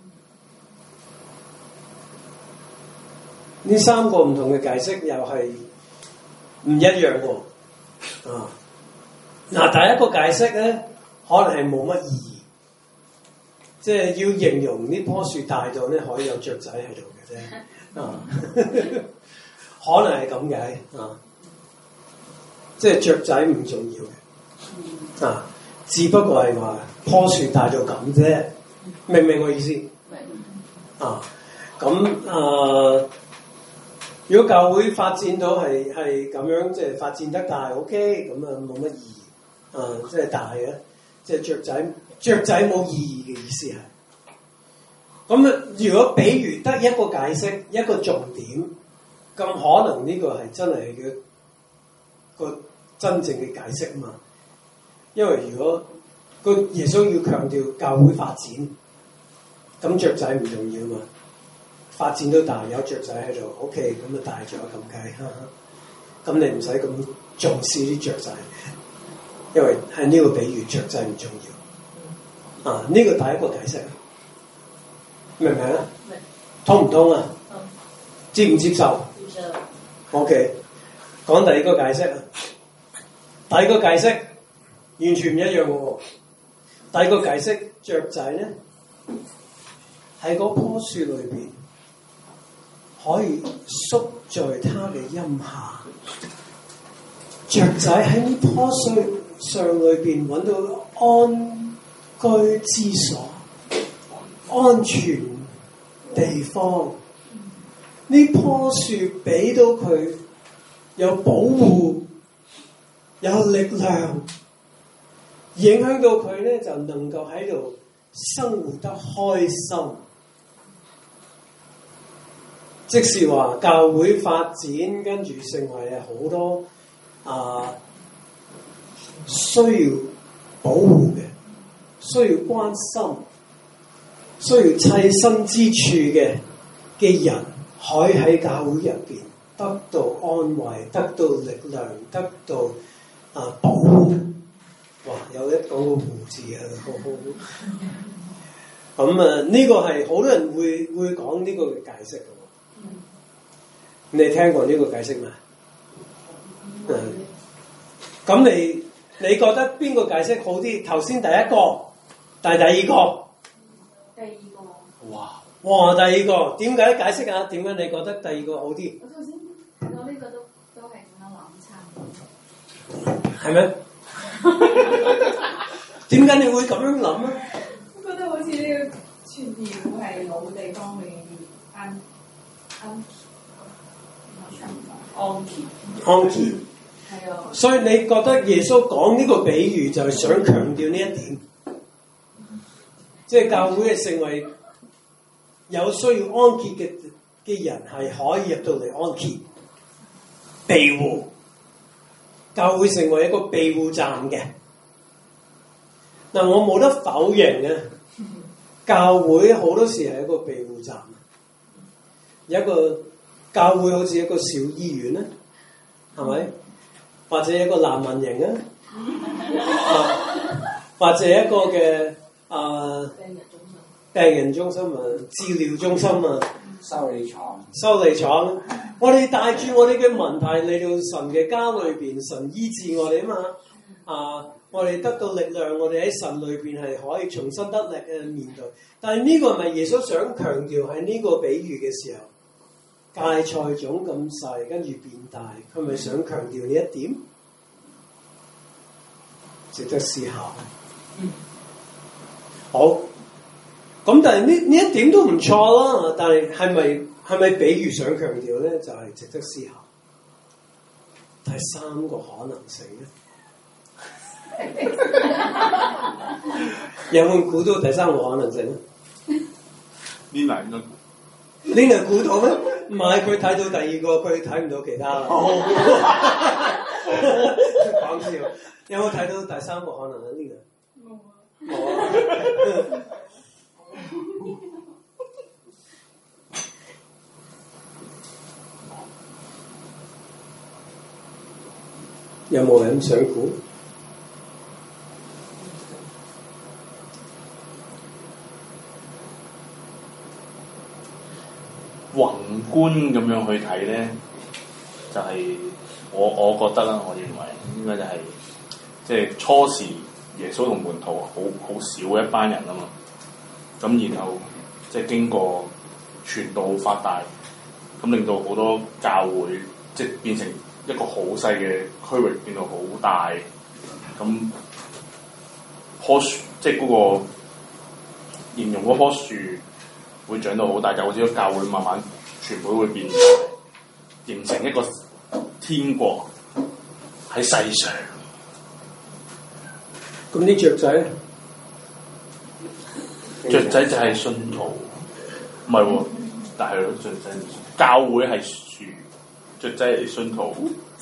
呢三個唔同嘅解釋又係唔一樣喎。啊，嗱，第一個解釋咧，可能係冇乜意義。即係要形容呢棵樹大到咧，可以有雀仔喺度嘅啫，啊，可能係咁解啊，即係雀仔唔重要嘅，啊，只不過係話棵樹大到咁啫，明唔明我意思？明。啊，咁啊，如果教會發展到係係咁樣，即係發展得大 ，OK，咁啊冇乜意義，啊，即係大嘅，即係雀仔。雀仔冇意義嘅意思係，咁啊，如果比喻得一個解釋，一個重點，咁可能呢個係真係嘅個真正嘅解釋嘛？因為如果個耶穌要強調教會發展，咁雀仔唔重要嘛？發展到大有雀仔喺度 ，OK，咁啊大咗咁計，咁你唔使咁重視啲雀仔，因為喺呢個比喻雀仔唔重要。啊！呢、這個第一個解釋，明唔明啊？明。通唔通啊？通。接唔接受？接受。O K。講第二個解釋啊。第二個解釋完全唔一樣嘅喎。第二個解釋，雀仔咧喺嗰棵樹裏邊可以宿在它嘅蔭下。雀仔喺呢棵樹上裏邊揾到安居之所、安全地方。呢棵樹俾到佢有保護、有力量，影響到佢咧就能夠喺度生活得開心。即是話教會發展，跟住成為好多啊需要保護嘅、需要關心、需要棲身之處嘅嘅人，可以喺教會入邊得到安慰、得到力量、得到啊保護。哇！有一講個護字啊，好好。咁啊，呢個係好多人會會講呢個嘅解釋嘅。你聽過呢個解釋嘛？嗯。咁你你覺得邊個解釋好啲？頭先第一個，定係第二個？ 第二個。 哇！ 哇！第二個點解解釋啊？點解你覺得第二個好啲？ 我頭先睇到呢個都都係咁樣諗差唔多。 係咩？點解你會咁樣諗啊？ 我覺得好似呢個傳謠係老地方嘅安安安琪安琪係啊， 所以你覺得耶穌講呢個比喻就係想強調呢一點，即係教會係成為有需要安歇嘅嘅人係可以入到嚟安歇庇護，教會成為一個庇護站嘅。嗱，我冇得否認嘅，教會好多時係一個庇護站，有一個教會好似一個小醫院咧，係咪？或者一個難民營啊，或者一個嘅啊病人中心啊、治療中心啊、 修理廠、 修理廠。我哋帶住我哋嘅問題嚟到神嘅家裏邊，神醫治我哋啊嘛。啊，我哋得到力量，我哋喺神裏邊係可以重新得力嘅面對。但係呢個係咪耶穌想強調喺呢個比喻嘅時候，芥菜種咁細，跟住變大，佢咪想強調呢一點？值得思考。嗯、好，咁但係呢呢一點都唔錯啦。但係係咪係咪比喻想強調咧？就係、是、值得思考。第三個可能性咧，有冇估到第三個可能性咧？ 呢兩個。 你係估到咩？唔係，佢睇到第二個，佢睇唔到其他啦。講笑，有冇睇到第三個可能啊？呢個冇啊，冇啊。有冇人想估？ 宏觀咁樣去睇咧，就係、是、我我覺得啦，我認為應該就係即係初時耶穌同門徒好好少嘅一班人啊嘛，咁然後即係、就是、經過傳道發大，咁令到好多教會即係、就是、變成一個好細嘅區域，變到好大，咁棵樹即係嗰個形容嗰棵樹會長到好大，就好似個教會慢慢全部都會變大，形成一個天國喺世上。 咁啲雀仔咧？ 雀仔就係信徒，唔係喎，但係咯，雀仔教會係樹，雀仔係信徒。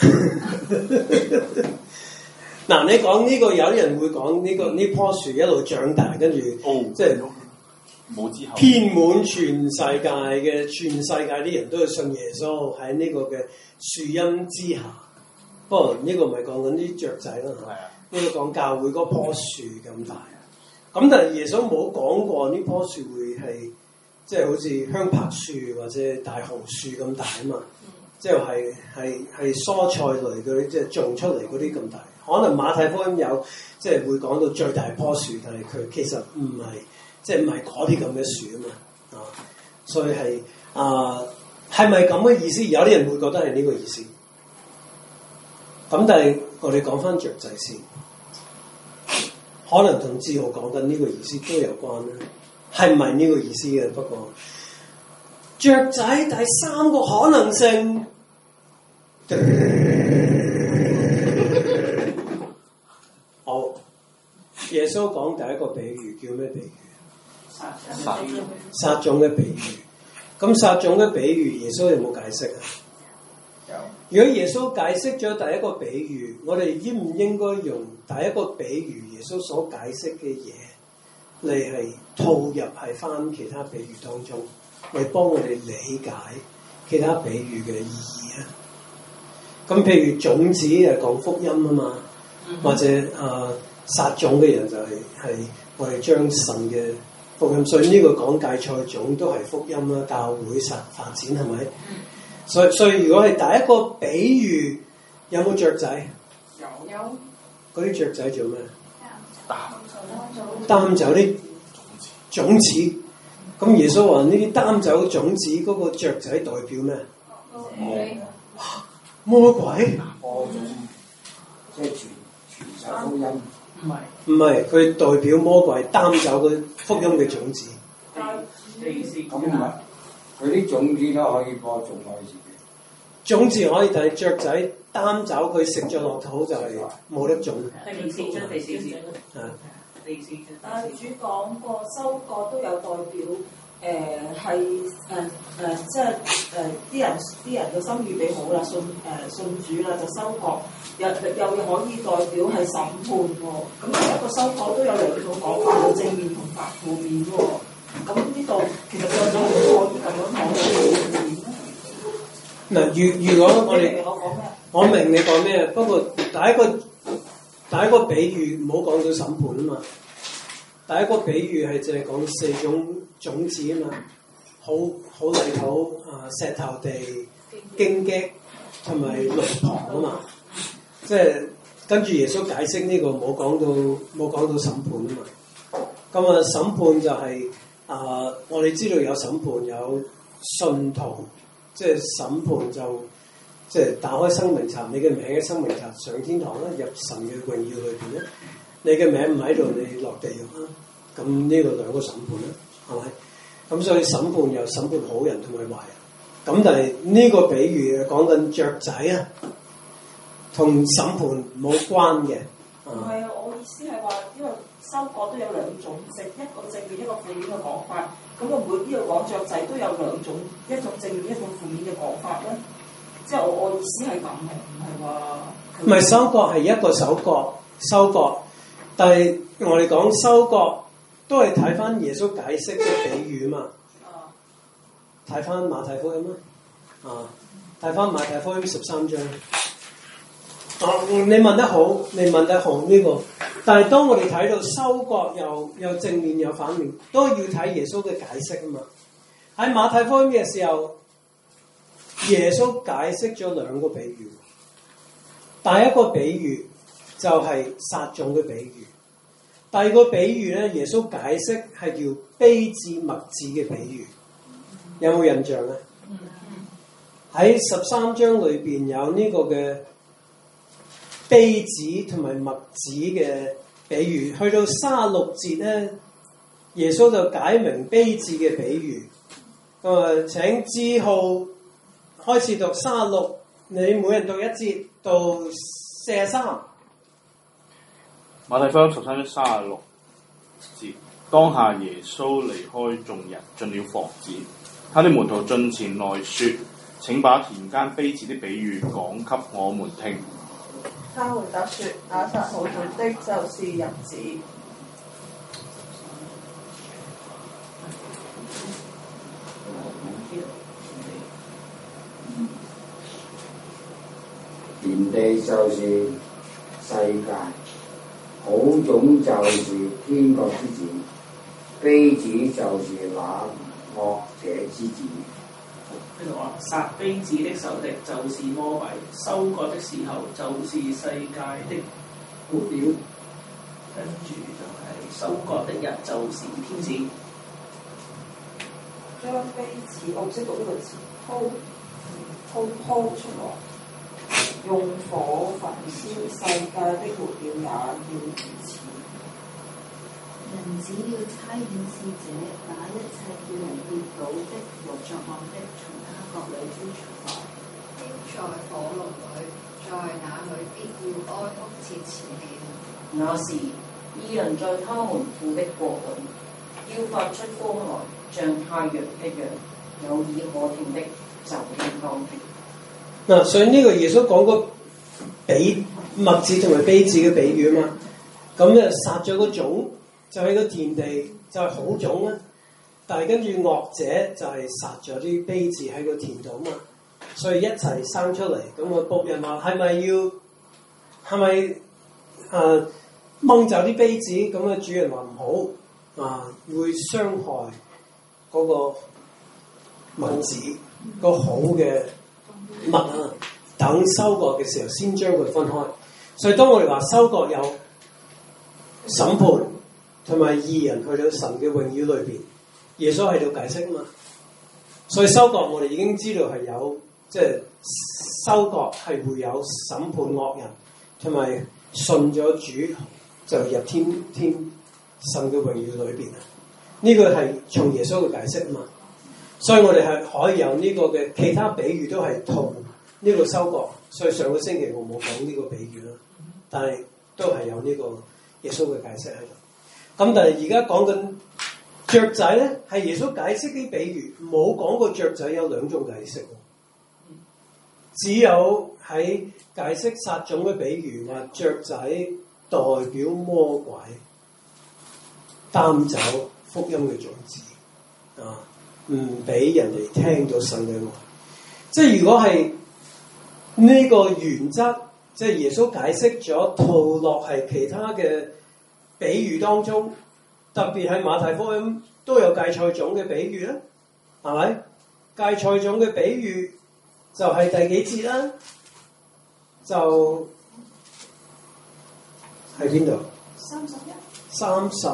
嗱，你講呢個有人會講呢個呢棵樹一路長大，跟住即係。 冇之後， 遍滿全世界嘅全世界啲人都係信耶穌喺呢個嘅樹蔭之下。不過呢個唔係講緊啲雀仔啦，係啊，呢個講教會嗰棵樹咁大。咁但係耶穌冇講過呢棵樹會係即係好似香柏樹或者大紅樹咁大啊嘛。即係係係係蔬菜類嗰啲，即係種出嚟嗰啲咁大。可能馬太福音有即係會講到最大棵樹，但係佢其實唔係。即係唔係嗰啲咁嘅樹啊嘛，啊，所以係啊，係咪咁嘅意思？有啲人會覺得係呢個意思。咁但係我哋講翻雀仔先， 可能同志豪講緊呢個意思都有關啦，係唔係呢個意思嘅？不過雀仔第三個可能性，好，耶穌講第一個比喻叫咩比喻？ 殺殺撒種嘅比喻。咁撒種嘅比喻，耶穌有冇解釋啊？ 有如果耶穌解釋咗第一個比喻，我哋應唔應該用第一個比喻耶穌所解釋嘅嘢嚟係套入係翻其他比喻當中，嚟幫我哋理解其他比喻嘅意義啊？咁譬如種子係講福音啊嘛，或者啊、呃、撒種嘅人就係、是、係我哋將神嘅福音，所以呢個講芥菜種都係福音啦，教會實發展係咪？所以所以如果係第一個比喻，有冇雀仔？ 有有嗰啲雀仔做咩？ 擔擔走啲種子。咁耶穌話呢啲擔走種子嗰個雀仔代表咩？魔鬼？ 播種，即係傳傳授福音。 唔係唔係，佢代表魔鬼擔走個福音嘅種子。 你意思咁唔係，佢啲種子都可以播種可以自己。 種子可以，但係雀仔擔走佢食咗落肚就係冇得種。 第四章第四節啊， 第四章。 但係主講過收割都有代表，誒係誒誒，即係誒啲人啲人嘅心預備好啦，信誒、呃、信主啦就收割，又又可以代表係審判喎。咁一個收割都有兩種講法，有正面同反負面喎。咁呢度其實兩種都可以咁樣講嘅負面咧。 嗱，如如果我哋我講咩？ 我明你講咩，不過第一個第一個比喻唔好講到審判啊嘛。第一個比喻係淨係講四種種子啊嘛，好好泥土啊、石頭地、荊棘同埋路旁啊嘛。即係跟住耶穌解釋呢個冇講到冇講到審判啊嘛。咁啊審判就係、啊，我哋知道有審判有信徒。即係審判就即係打開生命冊，你嘅名喺生命冊上天堂啦，入神嘅榮耀裏邊咧。你嘅名唔喺度，你落地獄啦。咁呢個兩個審判啦，係咪？咁所以審判又審判好人同埋壞人。咁但係呢個比喻講緊雀仔啊，同審判冇關嘅。 唔係啊，我意思係話，因為收割都有兩種，正一個正面一個負面嘅講法。咁會唔會呢度講雀仔都有兩種，一種正面一種負面嘅講法咧？即係我我意思係咁嘅，唔係話唔係收割係一個收割收割，但係我哋講收割都係睇翻耶穌解釋嘅比喻啊嘛。睇翻馬太福音啊，啊睇翻馬太福音十三章。啊，你問得好，你問得好呢個。但係當我哋睇到收割又又正面又反面，都要睇耶穌嘅解釋啊嘛。喺馬太福音嘅時候，耶穌解釋咗兩個比喻。第一個比喻就係撒種嘅比喻，第二個比喻咧，耶穌解釋係叫稗子麥子嘅比喻。有冇印象咧？喺十三章裏邊有呢個嘅稗子同埋麥子嘅比喻，去到三十六節咧，耶穌就解明稗子嘅比喻。咁啊，請志浩開始讀三十六，你每人讀一節到四十三。 馬太福音十三章三十六節，當下耶穌離開眾人，進了房子，他的門徒進前來說：請把田間稗子的比喻講給我們聽。 他回答說：那撒好種的就是人子。 田地就是世界，好種就是天國之子，稗子就是那惡者之子。 呢度話撒稗子的仇敵就是魔鬼，收割的時候就是世界的果了，跟住就係收割的人就是天使。 將稗子，我唔識讀呢個字，鋪鋪鋪出來，用火焚燒世界的果了也要如此。 人只要差遣使者，把一切叫人跌倒的和作惡的，從他國裏招出來，丟在火爐裏，在那裏必要哀哭切齒氣。 那時，義人在他們父的國裏，要發出光來，像太陽一樣。有耳可聽的，就應當聽。 嗱、啊，所以呢個耶穌講個比麥子同埋稗子嘅比喻啊嘛，咁咧撒咗個種，就喺個田地就係好種啊，但係跟住惡者就係撒咗啲稗子喺個田度啊嘛，所以一齊生出嚟。咁個僕人話：係咪要係咪誒掹走啲稗子？咁啊主人話唔好啊，會傷害嗰個麥子，個好嘅麥啊，等收割嘅時候先將佢分開。所以當我哋話收割有審判同埋義人去到神嘅榮耀裏邊，耶穌喺度解釋啊嘛。所以收割我哋已經知道係有，即係收割係會有審判惡人，同埋信咗主就入天天神嘅榮耀裏邊啊。呢個係從耶穌嘅解釋啊嘛。所以我哋係可以有呢個嘅其他比喻都係同呢個收割。所以上個星期我冇講呢個比喻啦，但係都係有呢個耶穌嘅解釋喺度。咁但係而家講緊雀仔咧，係耶穌解釋啲比喻，冇講過雀仔有兩種解釋。只有喺解釋撒種嘅比喻話雀仔代表魔鬼擔走福音嘅種子啊，唔俾人哋聽到神嘅話。即係如果係呢個原則，即係耶穌解釋咗套落係其他嘅比喻當中，特別喺馬太福音都有芥菜種嘅比喻啦，係咪？芥菜種嘅比喻就係第幾節啦？就喺邊度？ 三十一。 三十。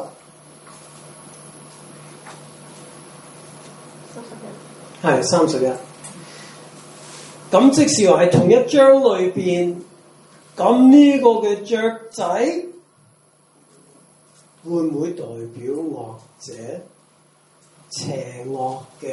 係三十一。咁即是話係同一章裏邊，咁呢個嘅雀仔會唔會代表惡者、邪惡嘅？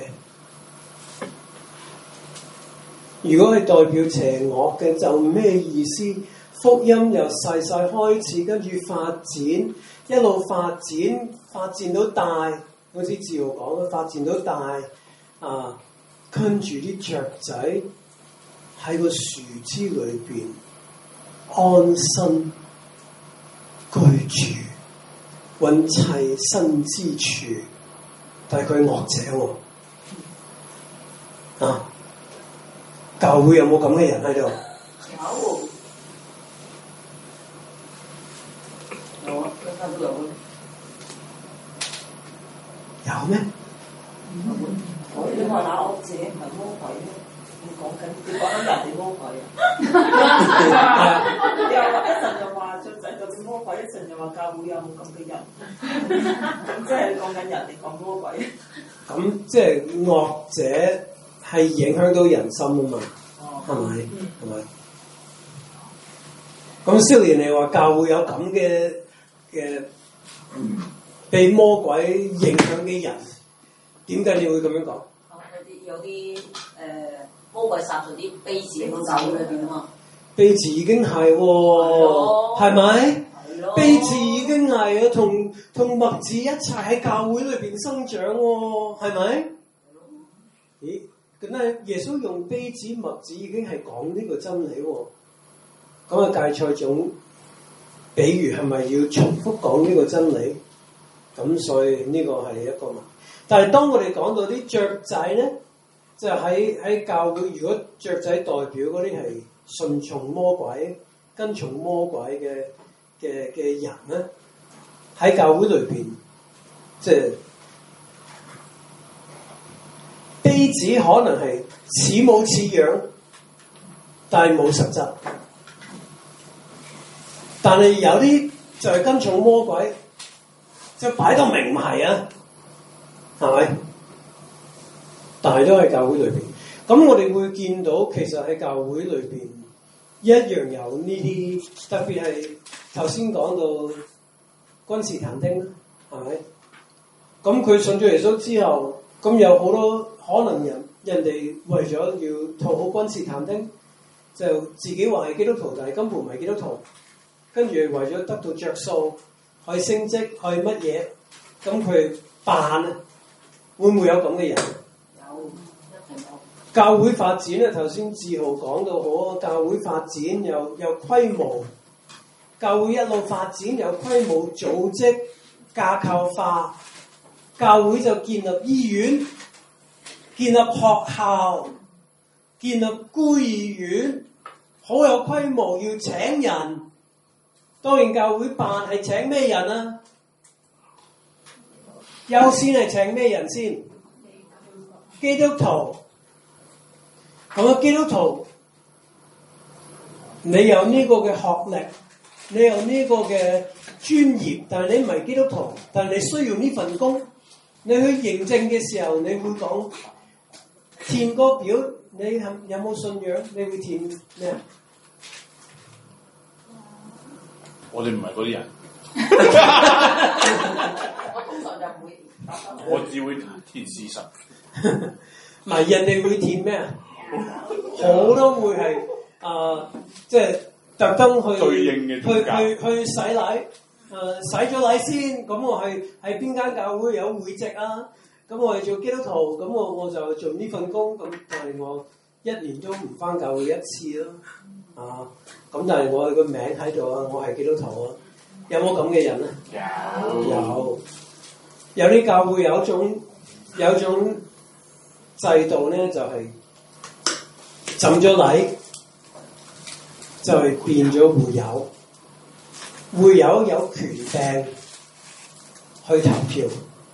如果係代表邪惡嘅，就咩意思？福音由細細開始，跟住發展，一路發展，發展到大，好似自豪講嘅，發展到大啊，跟住啲雀仔喺個樹枝裏邊安身居住，揾棲身之處，但係佢惡者喎、哦、啊！教會有冇咁嘅人喺度？ 有，有啊，一間都有啊。 有咩？ 我你話那惡者唔係魔鬼咩？你講緊你講緊人哋魔鬼啊？又話一陣又話雀仔就變魔鬼，一陣又話教會有冇咁嘅人？咁即係你講緊人哋講魔鬼。 咁即係惡者係影響到人心啊嘛，係咪、哦？係咪？咁少年你話教會有咁嘅嘅被魔鬼影響嘅人，點解你會咁樣講？ 哦，有啲有啲誒。呃魔鬼殺咗啲稗子喺個教會裏邊啊嘛， 稗子已經係喎，係咪？稗子已經係啊，同同麥子一齊喺教會裏邊生長喎，係咪？咦，咁啊，耶穌用稗子麥子已經係講呢個真理喎。咁啊，芥菜種比喻係咪要重複講呢個真理？咁所以呢個係一個問題。但係當我哋講到啲雀仔咧，即係喺喺教會，如果雀仔代表嗰啲係順從魔鬼、跟從魔鬼嘅嘅嘅人咧，喺教會裏邊，即係稗子可能係似模似樣，但係冇實質。但係有啲就係跟從魔鬼，就擺到明唔係啊，係咪？但係都喺教會裏邊，咁我哋會見到其實喺教會裏邊一樣有呢啲，特別係頭先講到君士坦丁啦， 係咪？咁佢信咗耶穌之後，咁有好多可能人人哋為咗要討好君士坦丁，就自己話係基督徒，但係根本唔係基督徒，跟住為咗得到着數，去升職，去乜嘢，咁佢扮啊，會唔會有咁嘅人？ 有，一定有。 教會發展咧，頭先志豪講到好，教會發展有有規模，教會一路發展有規模，組織架構化，教會就建立醫院，建立學校，建立孤兒院，好有規模，要請人。當然教會辦係請咩人啊？優先係請咩人先？基督徒。咁啊，基督徒，你有呢個嘅學歷，你有呢個嘅專業，但係你唔係基督徒，但係你需要呢份工，你去認證嘅時候，你會講填個表，你係有冇信仰？你會填咩啊？ 我哋唔係嗰啲人， 我通常就唔會答得。 我只會填事實。 唔係人哋會填咩啊？好多會係啊、呃，即係特登去對應嘅去去去洗禮，誒、呃、洗咗禮先，咁我係喺邊間教會有會籍啊？咁我係做基督徒，咁我我就做呢份工，咁但係我一年都唔返教會一次咯，啊，咁但係我個名喺度啊，我係基督徒啊，有冇咁嘅人啊？有有，有啲教會有一種有一種制度咧，就係、是。浸咗禮就係、是、變咗會友，會友有權柄去投票，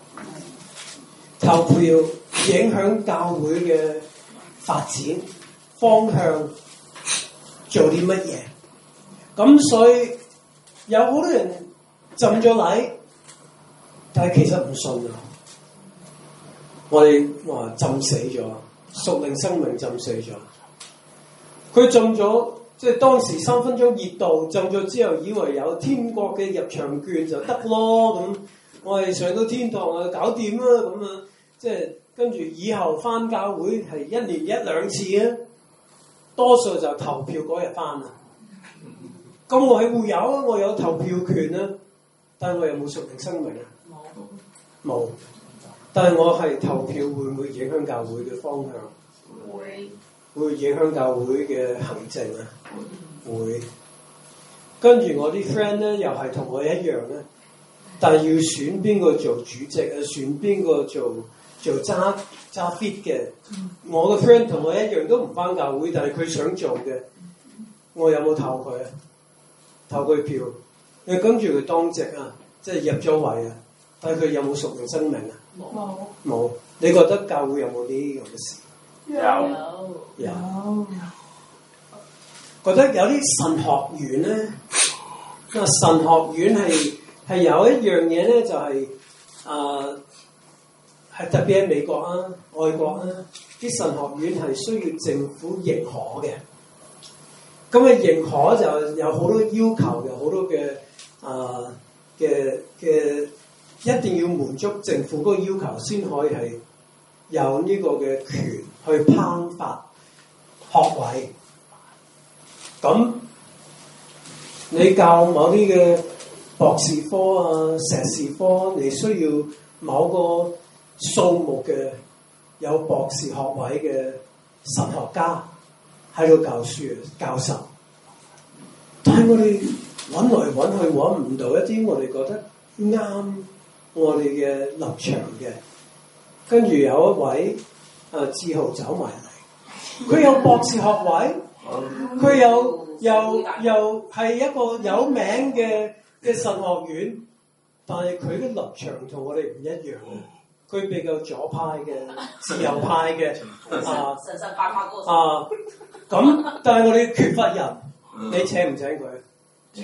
投票影響教會嘅發展方向，做啲乜嘢？咁所以有好多人浸咗禮，但係其實唔信啊！我哋話浸死咗，屬靈生命浸死咗。佢浸咗，即係當時三分鐘熱度浸咗之後，以為有天國嘅入場券就得咯咁。我哋上到天堂啊，搞掂啦咁啊！即係跟住以後返教會係一年一兩次啊，多數就投票嗰日返啊。咁我係會有啊，我有投票權啊，但係我有冇屬靈生命啊？冇，冇。但係我係投票會唔會影響教會嘅方向？會。會影響教會嘅行政啊？會。跟住我啲 friend 咧，又係同我一樣咧，但係要選邊個做主席啊，選邊個做做揸揸 fit 嘅。我嘅 friend 同我一樣都唔返教會，但係佢想做嘅，我有冇投佢啊？投佢票，你跟住佢當值啊，即係入咗位啊，但係佢有冇屬靈生命啊？冇。冇。你覺得教會有冇啲咁嘅事？有有有，覺得有啲神學院咧，啊神學院係係有一樣嘢咧，就係啊係特別喺美國啊、外國啊，啲神學院係需要政府認可嘅。咁啊認可就有好多要求，有好多嘅啊嘅嘅，一定要滿足政府嗰個要求先可以係有呢個嘅權去頒發學位。咁你教某啲嘅博士科啊、碩士科，你需要某個數目嘅有博士學位嘅神學家喺度教書教授。但係我哋揾來揾去揾唔到一啲我哋覺得啱我哋嘅立場嘅。跟住有一位啊志豪走埋嚟，佢有博士學位，佢有又又係一個有名嘅嘅神學院，但係佢嘅立場同我哋唔一樣嘅，佢比較左派嘅、自由派嘅啊神神派派嗰個啊咁，但係我哋缺乏人，你請唔請佢？ 請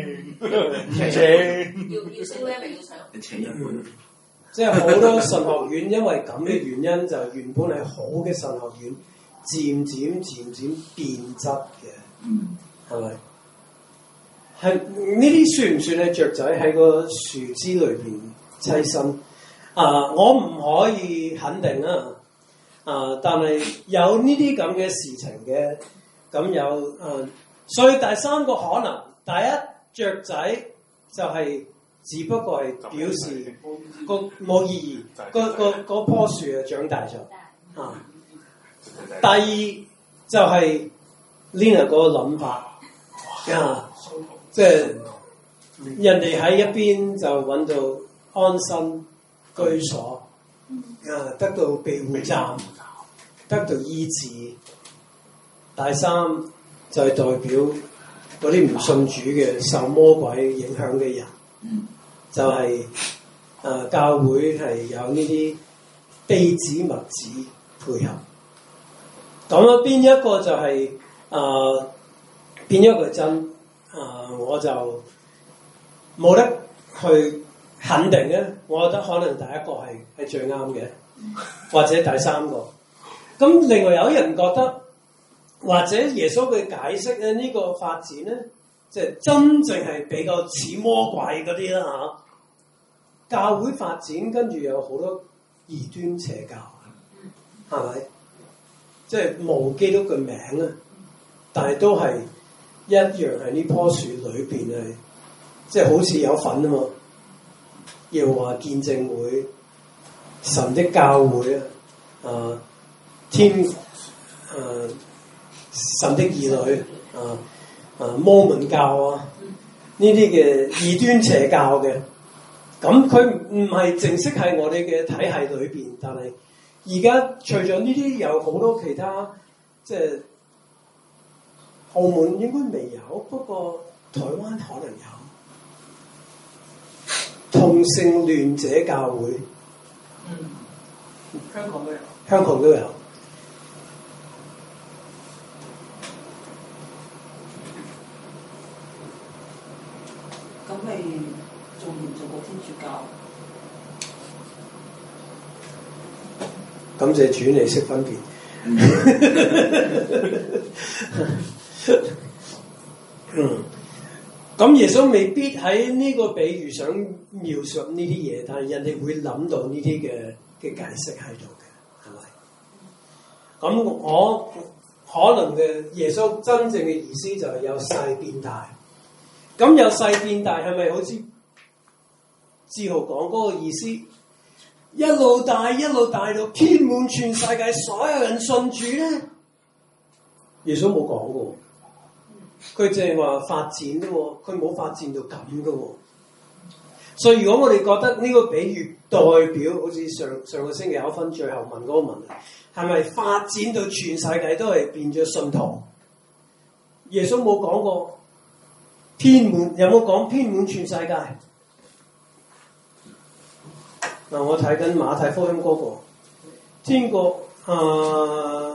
請要要升咧，咪要請？ 你請人會。 即係好多神學院，因為咁嘅原因，就原本係好嘅神學院，漸漸漸漸變質嘅，係咪？係呢啲算唔算係雀仔喺個樹枝裏邊妻身。啊，我唔可以肯定啊，啊，但係有呢啲咁嘅事情嘅，咁有啊，所以第三個可能，第一雀仔就係只不過係表示個冇意義，個個嗰棵樹啊長大咗啊。第二就係 Lina 嗰個諗法啊，即係人哋喺一邊就揾到安身居所，啊，得到庇護站，得到醫治。第三就係代表嗰啲唔信主嘅受魔鬼影響嘅人，就係、是、誒、呃、教會係有呢啲稗子麥子配合。咁啊，邊一個就係、是、誒、呃、邊一個真？誒、呃、我就冇得去肯定咧。我覺得可能第一個係係最啱嘅，或者第三個。咁另外有人覺得，或者耶穌嘅解釋咧，呢、這個發展咧，即、就、係、是、真正係比較似魔鬼嗰啲啦嚇。教會發展跟住有好多異端邪教，係咪？即係冇基督嘅名啊，但係都係一樣喺呢棵樹裏邊係，即係好似有份啊嘛。又話見證會、神的教會啊、啊天啊神的兒女啊啊摩門教啊呢啲嘅異端邪教嘅，咁佢唔係正式係我哋嘅體系裏邊，但係。而家除咗呢啲，有好多其他，即係澳門應該未有，不過台灣可能有同性戀者教會。 嗯，香港都有， 香港都有。 咁你做唔做過天主教？ 感謝主，你識分辨。嗯，咁耶穌未必喺呢個比喻想描述呢啲嘢，但係人哋會諗到呢啲嘅嘅解釋喺度嘅，係咪？咁我可能嘅耶穌真正嘅意思就係由細變大。咁由細變大係咪好似志豪講嗰個意思？一路大一路大到遍滿全世界，所有人信主咧。耶穌冇講過，佢淨係話發展啫喎，佢冇發展到咁嘅喎。所以如果我哋覺得呢個比喻代表，好似上上個星期有一分最後問嗰個問題，係咪發展到全世界都係變咗信徒？耶穌冇講過遍滿，有冇講遍滿全世界？嗱，我睇緊馬太福音嗰個天國啊，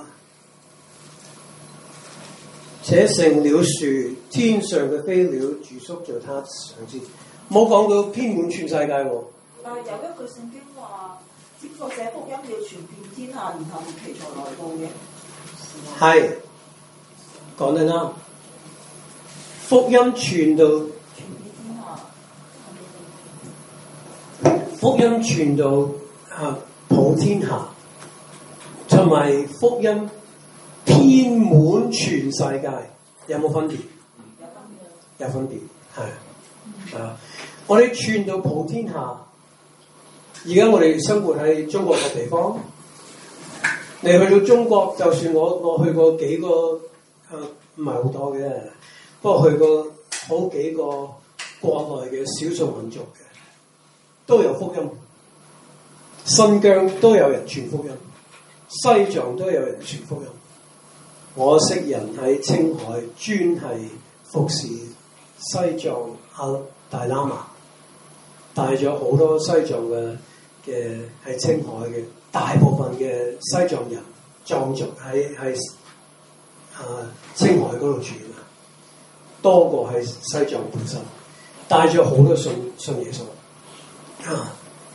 且成了樹，天上嘅飛鳥住宿在他上邊，冇講到遍滿全世界喎。 但係有一句聖經話，只不過這福音要傳遍天下，然後其才來到嘅。 係講得啱，福音傳到傳遍天下。 福音傳到啊普天下，同埋福音遍滿全世界，有冇分別？有分別，係啊！我哋傳到普天下，而家我哋生活喺中國嘅地方，你去到中國，就算我我去過幾個，誒唔係好多嘅，不過去過好幾個國內嘅少數民族嘅。都有福音，新疆都有人傳福音，西藏都有人傳福音。我識人喺青海專係服侍西藏阿大喇嘛，帶咗好多西藏嘅嘅喺青海嘅大部分嘅西藏人藏族喺喺啊青海嗰度住啊，多過喺西藏本身，帶咗好多信信耶穌。啊！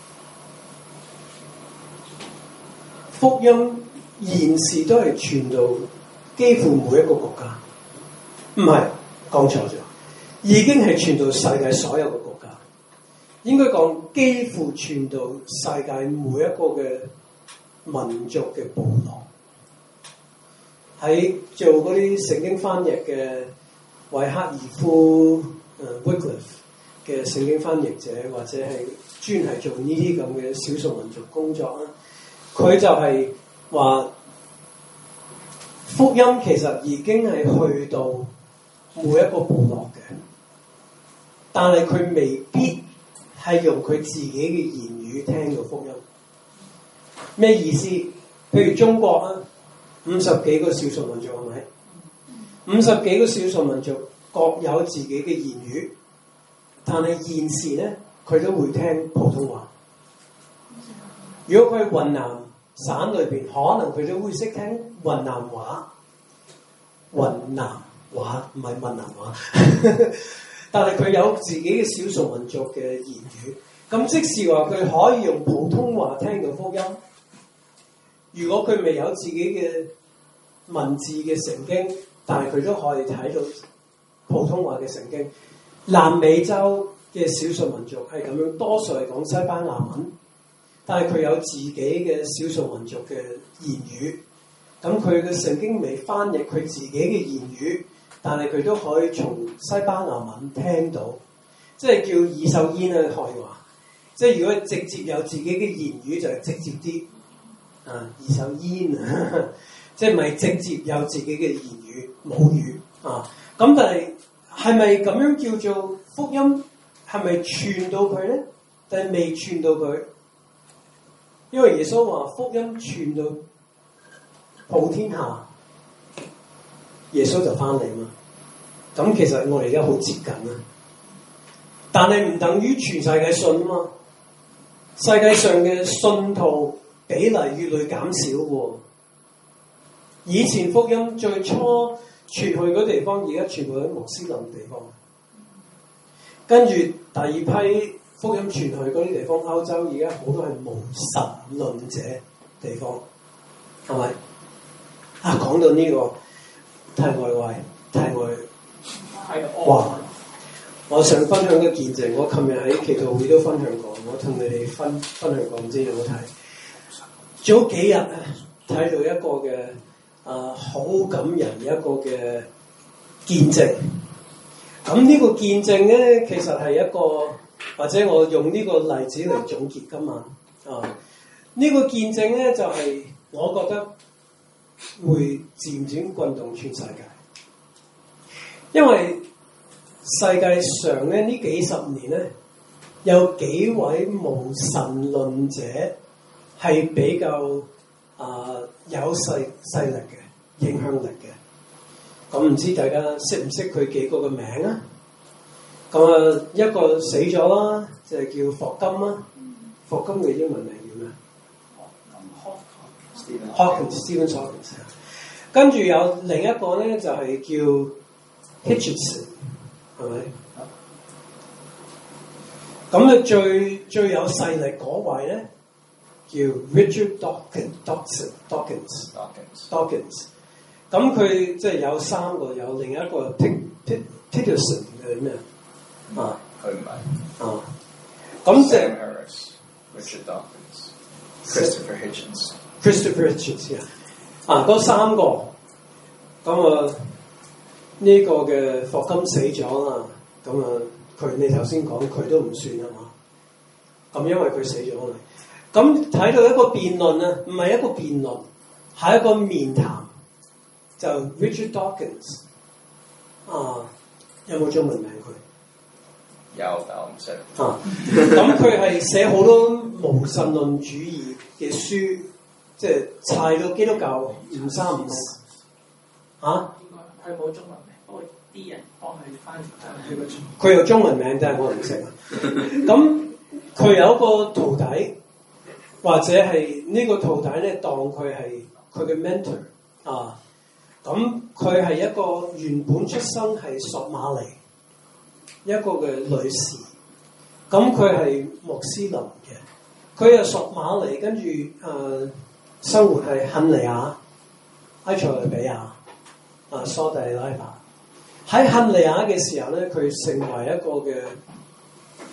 福音現時都係傳到幾乎每一個國家，唔係講錯咗，已經係傳到世界所有嘅國家。 應該講幾乎傳到世界每一個嘅民族嘅部落。喺做嗰啲聖經翻譯嘅維克爾夫誒 Wycliffe 嘅聖經翻譯者，或者係專係做呢啲咁嘅少數民族工作啦，佢就係話福音其實已經係去到每一個部落嘅，但係佢未必係用佢自己嘅言語聽到福音。咩意思？譬如中國啊，五十幾個少數民族係咪？五十幾個少數民族各有自己嘅言語，但係現時咧，佢都會聽普通話。如果佢喺雲南省裏邊，可能佢都會識聽雲南話。雲南話唔係閩南話，但係佢有自己嘅少數民族嘅言語。咁即是話佢可以用普通話聽到福音。如果佢未有自己嘅文字嘅聖經，但係佢都可以睇到普通話嘅聖經。南美洲嘅少數民族係咁樣，多數係講西班牙文，但係佢有自己嘅少數民族嘅言語。咁佢嘅聖經未翻譯佢自己嘅言語，但係佢都可以從西班牙文聽到，即係叫二手煙啊，可以話。即係如果直接有自己嘅言語就係直接啲啊，二手煙啊，即係唔係直接有自己嘅言語母語啊？咁但係係咪咁樣叫做福音？係咪傳到佢咧？但係未傳到佢，因為耶穌話福音傳到普天下，耶穌就翻嚟嘛。咁其實我哋而家好接近啊，但係唔等於全世界信啊嘛。世界上嘅信徒比例越嚟越減少喎。以前福音最初傳去嗰地方，而家全部喺穆斯林地方。跟住第二批福音傳去嗰啲地方，歐洲而家好多係無神論者地方，係咪？啊，講到呢、這個太外外，太外哇！我想分享個見證，我琴日喺祈禱會都分享過，我同你哋分分享過，唔知有冇睇？早幾日啊，睇到一個嘅啊好感人一個嘅見證。咁呢個見證咧，其實係一個，或者我用呢個例子嚟總結今晚啊。呢、這個見證咧，就係、是、我覺得會漸漸轟動全世界，因為世界上咧呢幾十年咧，有幾位無神論者係比較啊、呃、有勢勢力嘅影響力嘅。咁唔知大家識唔識佢幾個嘅名啊？咁啊，一個死咗啦，就係、是、叫霍金啦。霍金嘅英文名叫咩？Hawkins，Stephen Hawkins。跟住有另一個咧，就係、是、叫 Hitchens， 係咪？咁啊，最最有勢力嗰位咧，叫 Richard Dawkins，Dawkins，Dawkins。咁佢即係有三個，有另一個 Peterson 嘅咩啊？ 佢唔係啊。咁即係 Sam Harris、Richard Dawkins、Christopher Hitchens。Christopher Hitchens 啊，嗰三個。咁啊，呢、這個嘅霍金死咗啦。咁啊，佢你頭先講佢都唔算係嘛？咁因為佢死咗啦。咁睇到一個辯論啊，唔係一個辯論，係一個面談。就 Richard Dawkins 啊，有冇中文名佢？ 有，但我唔識。 啊，咁佢係寫好多無神論主義嘅書，即係踩到基督教唔三唔四。啊？ 佢冇中文名，不過啲人幫佢翻譯佢個中。 佢有中文名，但係我唔識啊。咁佢有一個徒弟，或者係呢個徒弟咧，當佢係佢嘅 mentor 啊。咁佢係一個原本出生係索馬里一個嘅女士，咁佢係穆斯林嘅，佢係索馬里，跟住誒、呃、生活係肯尼亞、埃塞俄比亞、啊蘇地拉巴。喺肯尼亞嘅時候咧，佢成為一個嘅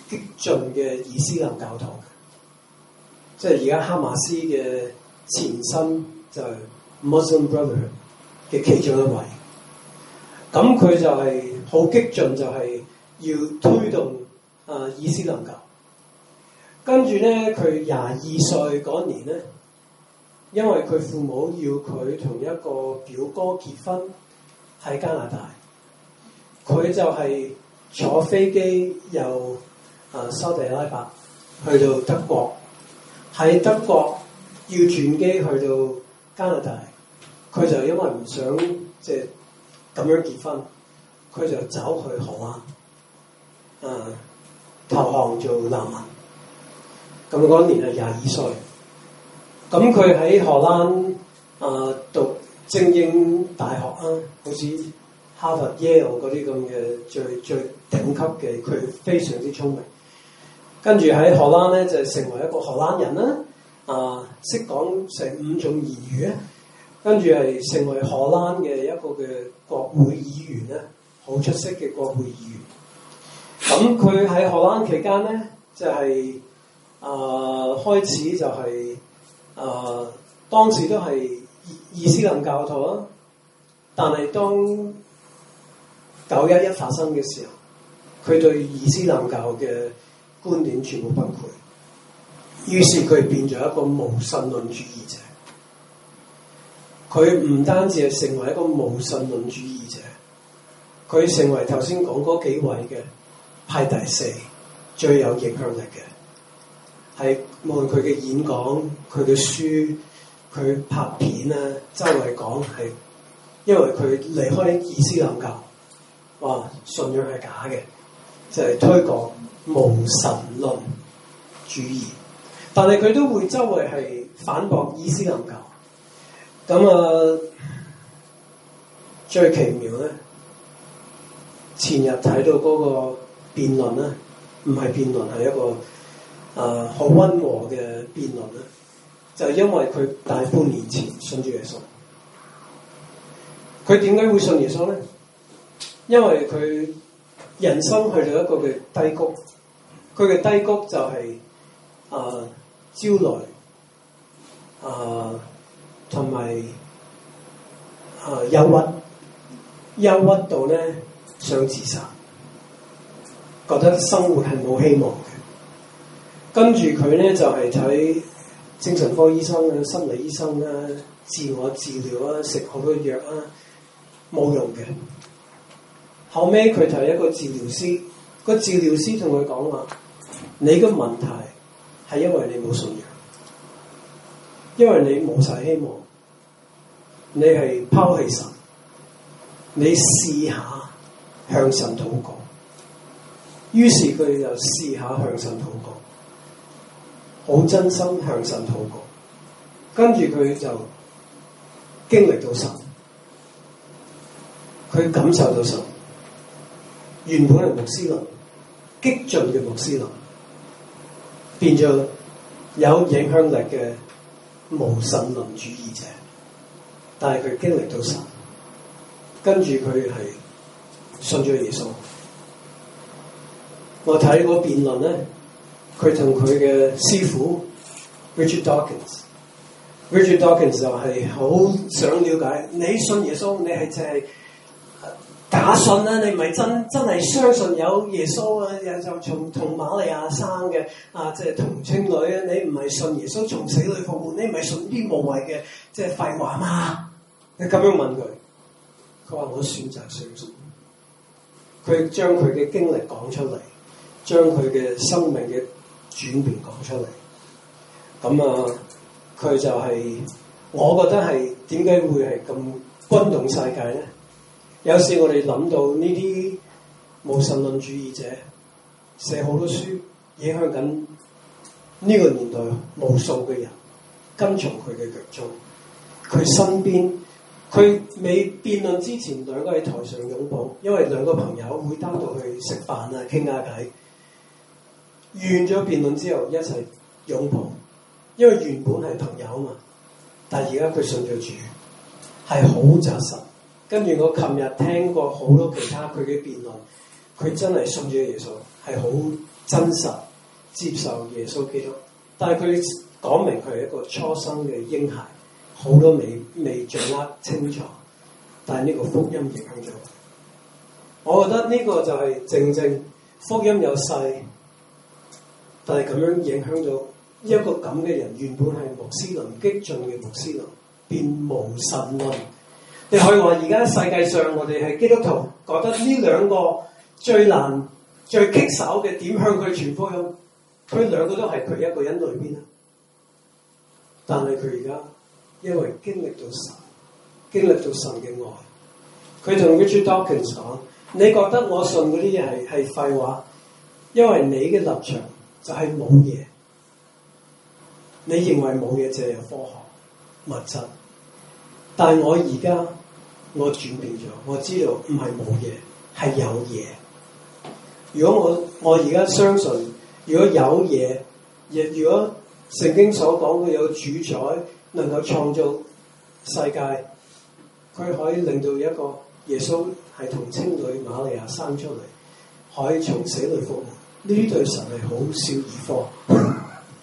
激進嘅伊斯蘭教徒，即係而家哈馬斯嘅前身就係 Muslim Brotherhood 嘅其中一位。咁佢就係好激進，就係要推動啊、呃、伊斯蘭教。跟住咧，佢廿二歲嗰年咧，因為佢父母要佢同一個表哥結婚喺加拿大，佢就係坐飛機由啊沙地阿拉伯去到德國，喺德國要轉機去到加拿大，佢就因為唔想即係咁樣結婚，佢就走去荷蘭，啊投降做難民。咁嗰年係廿二歲，咁佢喺荷蘭啊、呃、讀精英大學啊，好似哈佛、耶魯嗰啲咁嘅最最頂級嘅，佢非常之聰明。跟住喺荷蘭咧就成為一個荷蘭人啦，啊識講成五種言語啊，跟住係成為荷蘭嘅一個嘅國會議員咧，好出色嘅國會議員。咁佢喺荷蘭期間咧就係、是。啊、呃，開始就係、是、啊、呃，當時都係伊斯蘭教徒啊，但係當九一一發生嘅時候，佢對伊斯蘭教嘅觀點全部崩潰，於是佢變咗一個無神論主義者。佢唔單止係成為一個無神論主義者，佢成為頭先講嗰幾位嘅排第四最有影響力嘅。係無論佢嘅演講、佢嘅書、佢拍片啊，周圍講係，因為佢離開伊斯蘭教，哇，信仰係假嘅，就係、是、推廣無神論主義。但係佢都會周圍係反駁伊斯蘭教。咁啊，最奇妙咧，前日睇到嗰個辯論咧，唔係辯論係一個。啊，好溫和嘅辯論咧，就係因為佢大半年前信主耶穌。佢點解會信耶穌咧？因為佢人生去到一個嘅低谷，佢嘅低谷就係、是、啊焦慮啊同埋啊憂鬱，憂鬱到咧想自殺，覺得生活係冇希望嘅。跟住佢咧就係、是、睇精神科醫生啊、心理醫生啊、自我治療啊、食好多藥啊，冇用嘅。後尾佢睇一個治療師，個治療師同佢講話：你個問題係因為你冇信仰，因為你冇晒希望，你係拋棄神，你試下向神禱告。於是佢就試下向神禱告。好真心向神禱告，跟住佢就經歷到神，佢感受到神。原本係穆斯林，激進嘅穆斯林，變咗有影響力嘅無神論主義者。但係佢經歷到神，跟住佢係信咗耶穌。我睇嗰辯論咧。佢同佢嘅師傅 Richard Dawkins，Richard Dawkins 就係好想了解你信耶穌，你係就係假信啦，你唔係真真係相信有耶穌啊，又就從同瑪利亞生嘅啊，即係同青女啊，你唔係信耶穌從死裏復活，你唔係信啲無謂嘅即係廢話嘛？你咁樣問佢，佢話我選擇相信。佢將佢嘅經歷講出嚟，將佢嘅生命嘅轉變講出嚟，咁啊，佢就係、是，我覺得係點解會係咁轟動世界咧？有時我哋諗到呢啲無神論主義者寫好多書，影響緊呢個年代無數嘅人跟從佢嘅腳蹤。佢身邊，佢未辯論之前，兩個喺台上擁抱，因為兩個朋友會單獨去食飯啊，傾下偈。完咗辯論之後一齊擁抱，因為原本係朋友嘛，但係而家佢信咗主，係好紮實。跟住我琴日聽過好多其他佢嘅辯論，佢真係信咗耶穌，係好紮真實接受耶穌基督，但係佢講明佢係一個初生嘅嬰孩，好多未未掌握清楚，但係呢個福音影響咗。我覺得呢個就係正正福音有勢，但係咁樣影響咗一個咁嘅人，原本係穆斯林激進嘅穆斯林，變無神論。你可以話而家世界上我哋係基督徒，覺得呢兩個最難、最棘手嘅點向佢傳福音，佢兩個都係佢一個人裏邊啊。但係佢而家因為經歷到神，經歷到神嘅愛，佢同 Richard Dawkins 講：你覺得我信嗰啲嘢係係廢話，因為你嘅立場就係冇嘢，你認為冇嘢就係有科學物質，但係我而家我轉變咗，我知道唔係冇嘢，係有嘢。如果我我而家相信，如果有嘢，亦如果聖經所講嘅有主宰能夠創造世界，佢可以令到一個耶穌係同青女瑪利亞生出嚟，可以從死裏復活，呢啲對神係好小兒科。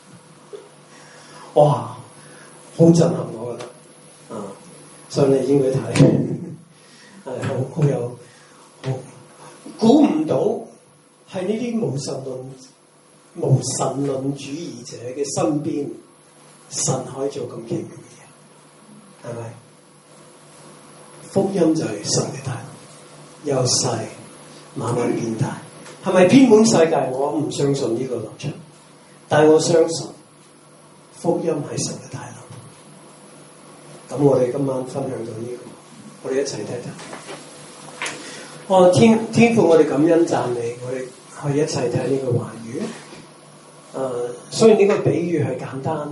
哇，好震撼我覺得，啊，所以你應該睇，係好好有，好估唔到係呢啲無神論、無神論主義者嘅身邊，神可以做咁奇妙嘅嘢，係咪？福音就係神嘅大能，由細慢慢變大，係咪偏滿世界？我唔相信呢個立場，但係我相信福音係神嘅大能。咁我哋今晚分享到呢個，我哋一齊睇睇。我天天父，我哋感恩讚美，我哋可以一齊睇呢個話語。誒、呃，雖然呢個比喻係簡單，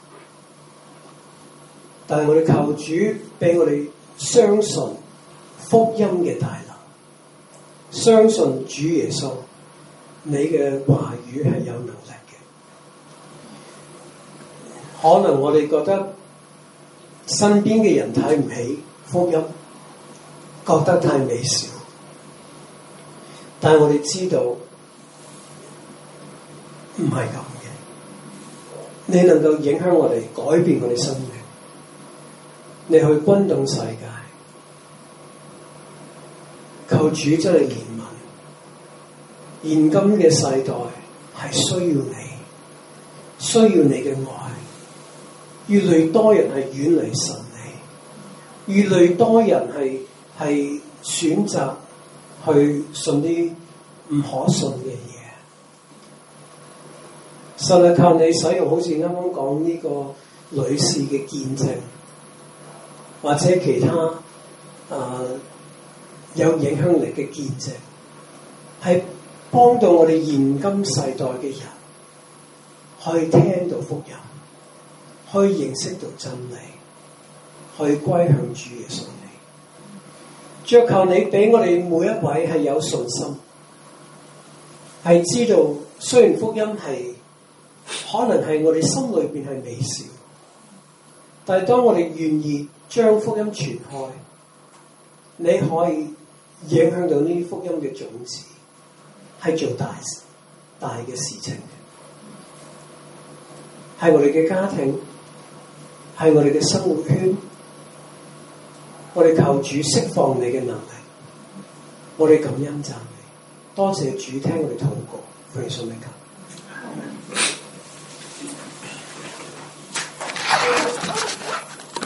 但係我哋求主俾我哋相信福音嘅大能，相信主耶穌，你嘅話語係有能力嘅。可能我哋覺得身邊嘅人睇唔起福音，覺得太微小，但係我哋知道唔係咁嘅。你能夠影響我哋，改變我哋生命，你去轟動世界，求主真係憐憫。現今嘅世代係需要你，需要你嘅愛。越嚟越多人係遠離神你，越嚟越多人係係選擇去信啲唔可信嘅嘢。神係靠你使用，好似啱啱講呢個女士嘅見證，或者其他誒、呃、有影響力嘅見證，係幫到我哋現今世代嘅人可以聽到福音，可以認識到真理，可以歸向主耶穌你。主，求你俾我哋每一位係有信心，係知道雖然福音係可能係我哋心裏邊係微小，但係當我哋願意將福音傳開，你可以影響到呢啲福音嘅種子，係做大大嘅事情嘅，係我哋嘅家庭，係我哋嘅生活圈，我哋求主釋放你嘅能力，我哋感恩讚美，多謝主聽我哋禱告，奉耶穌名求。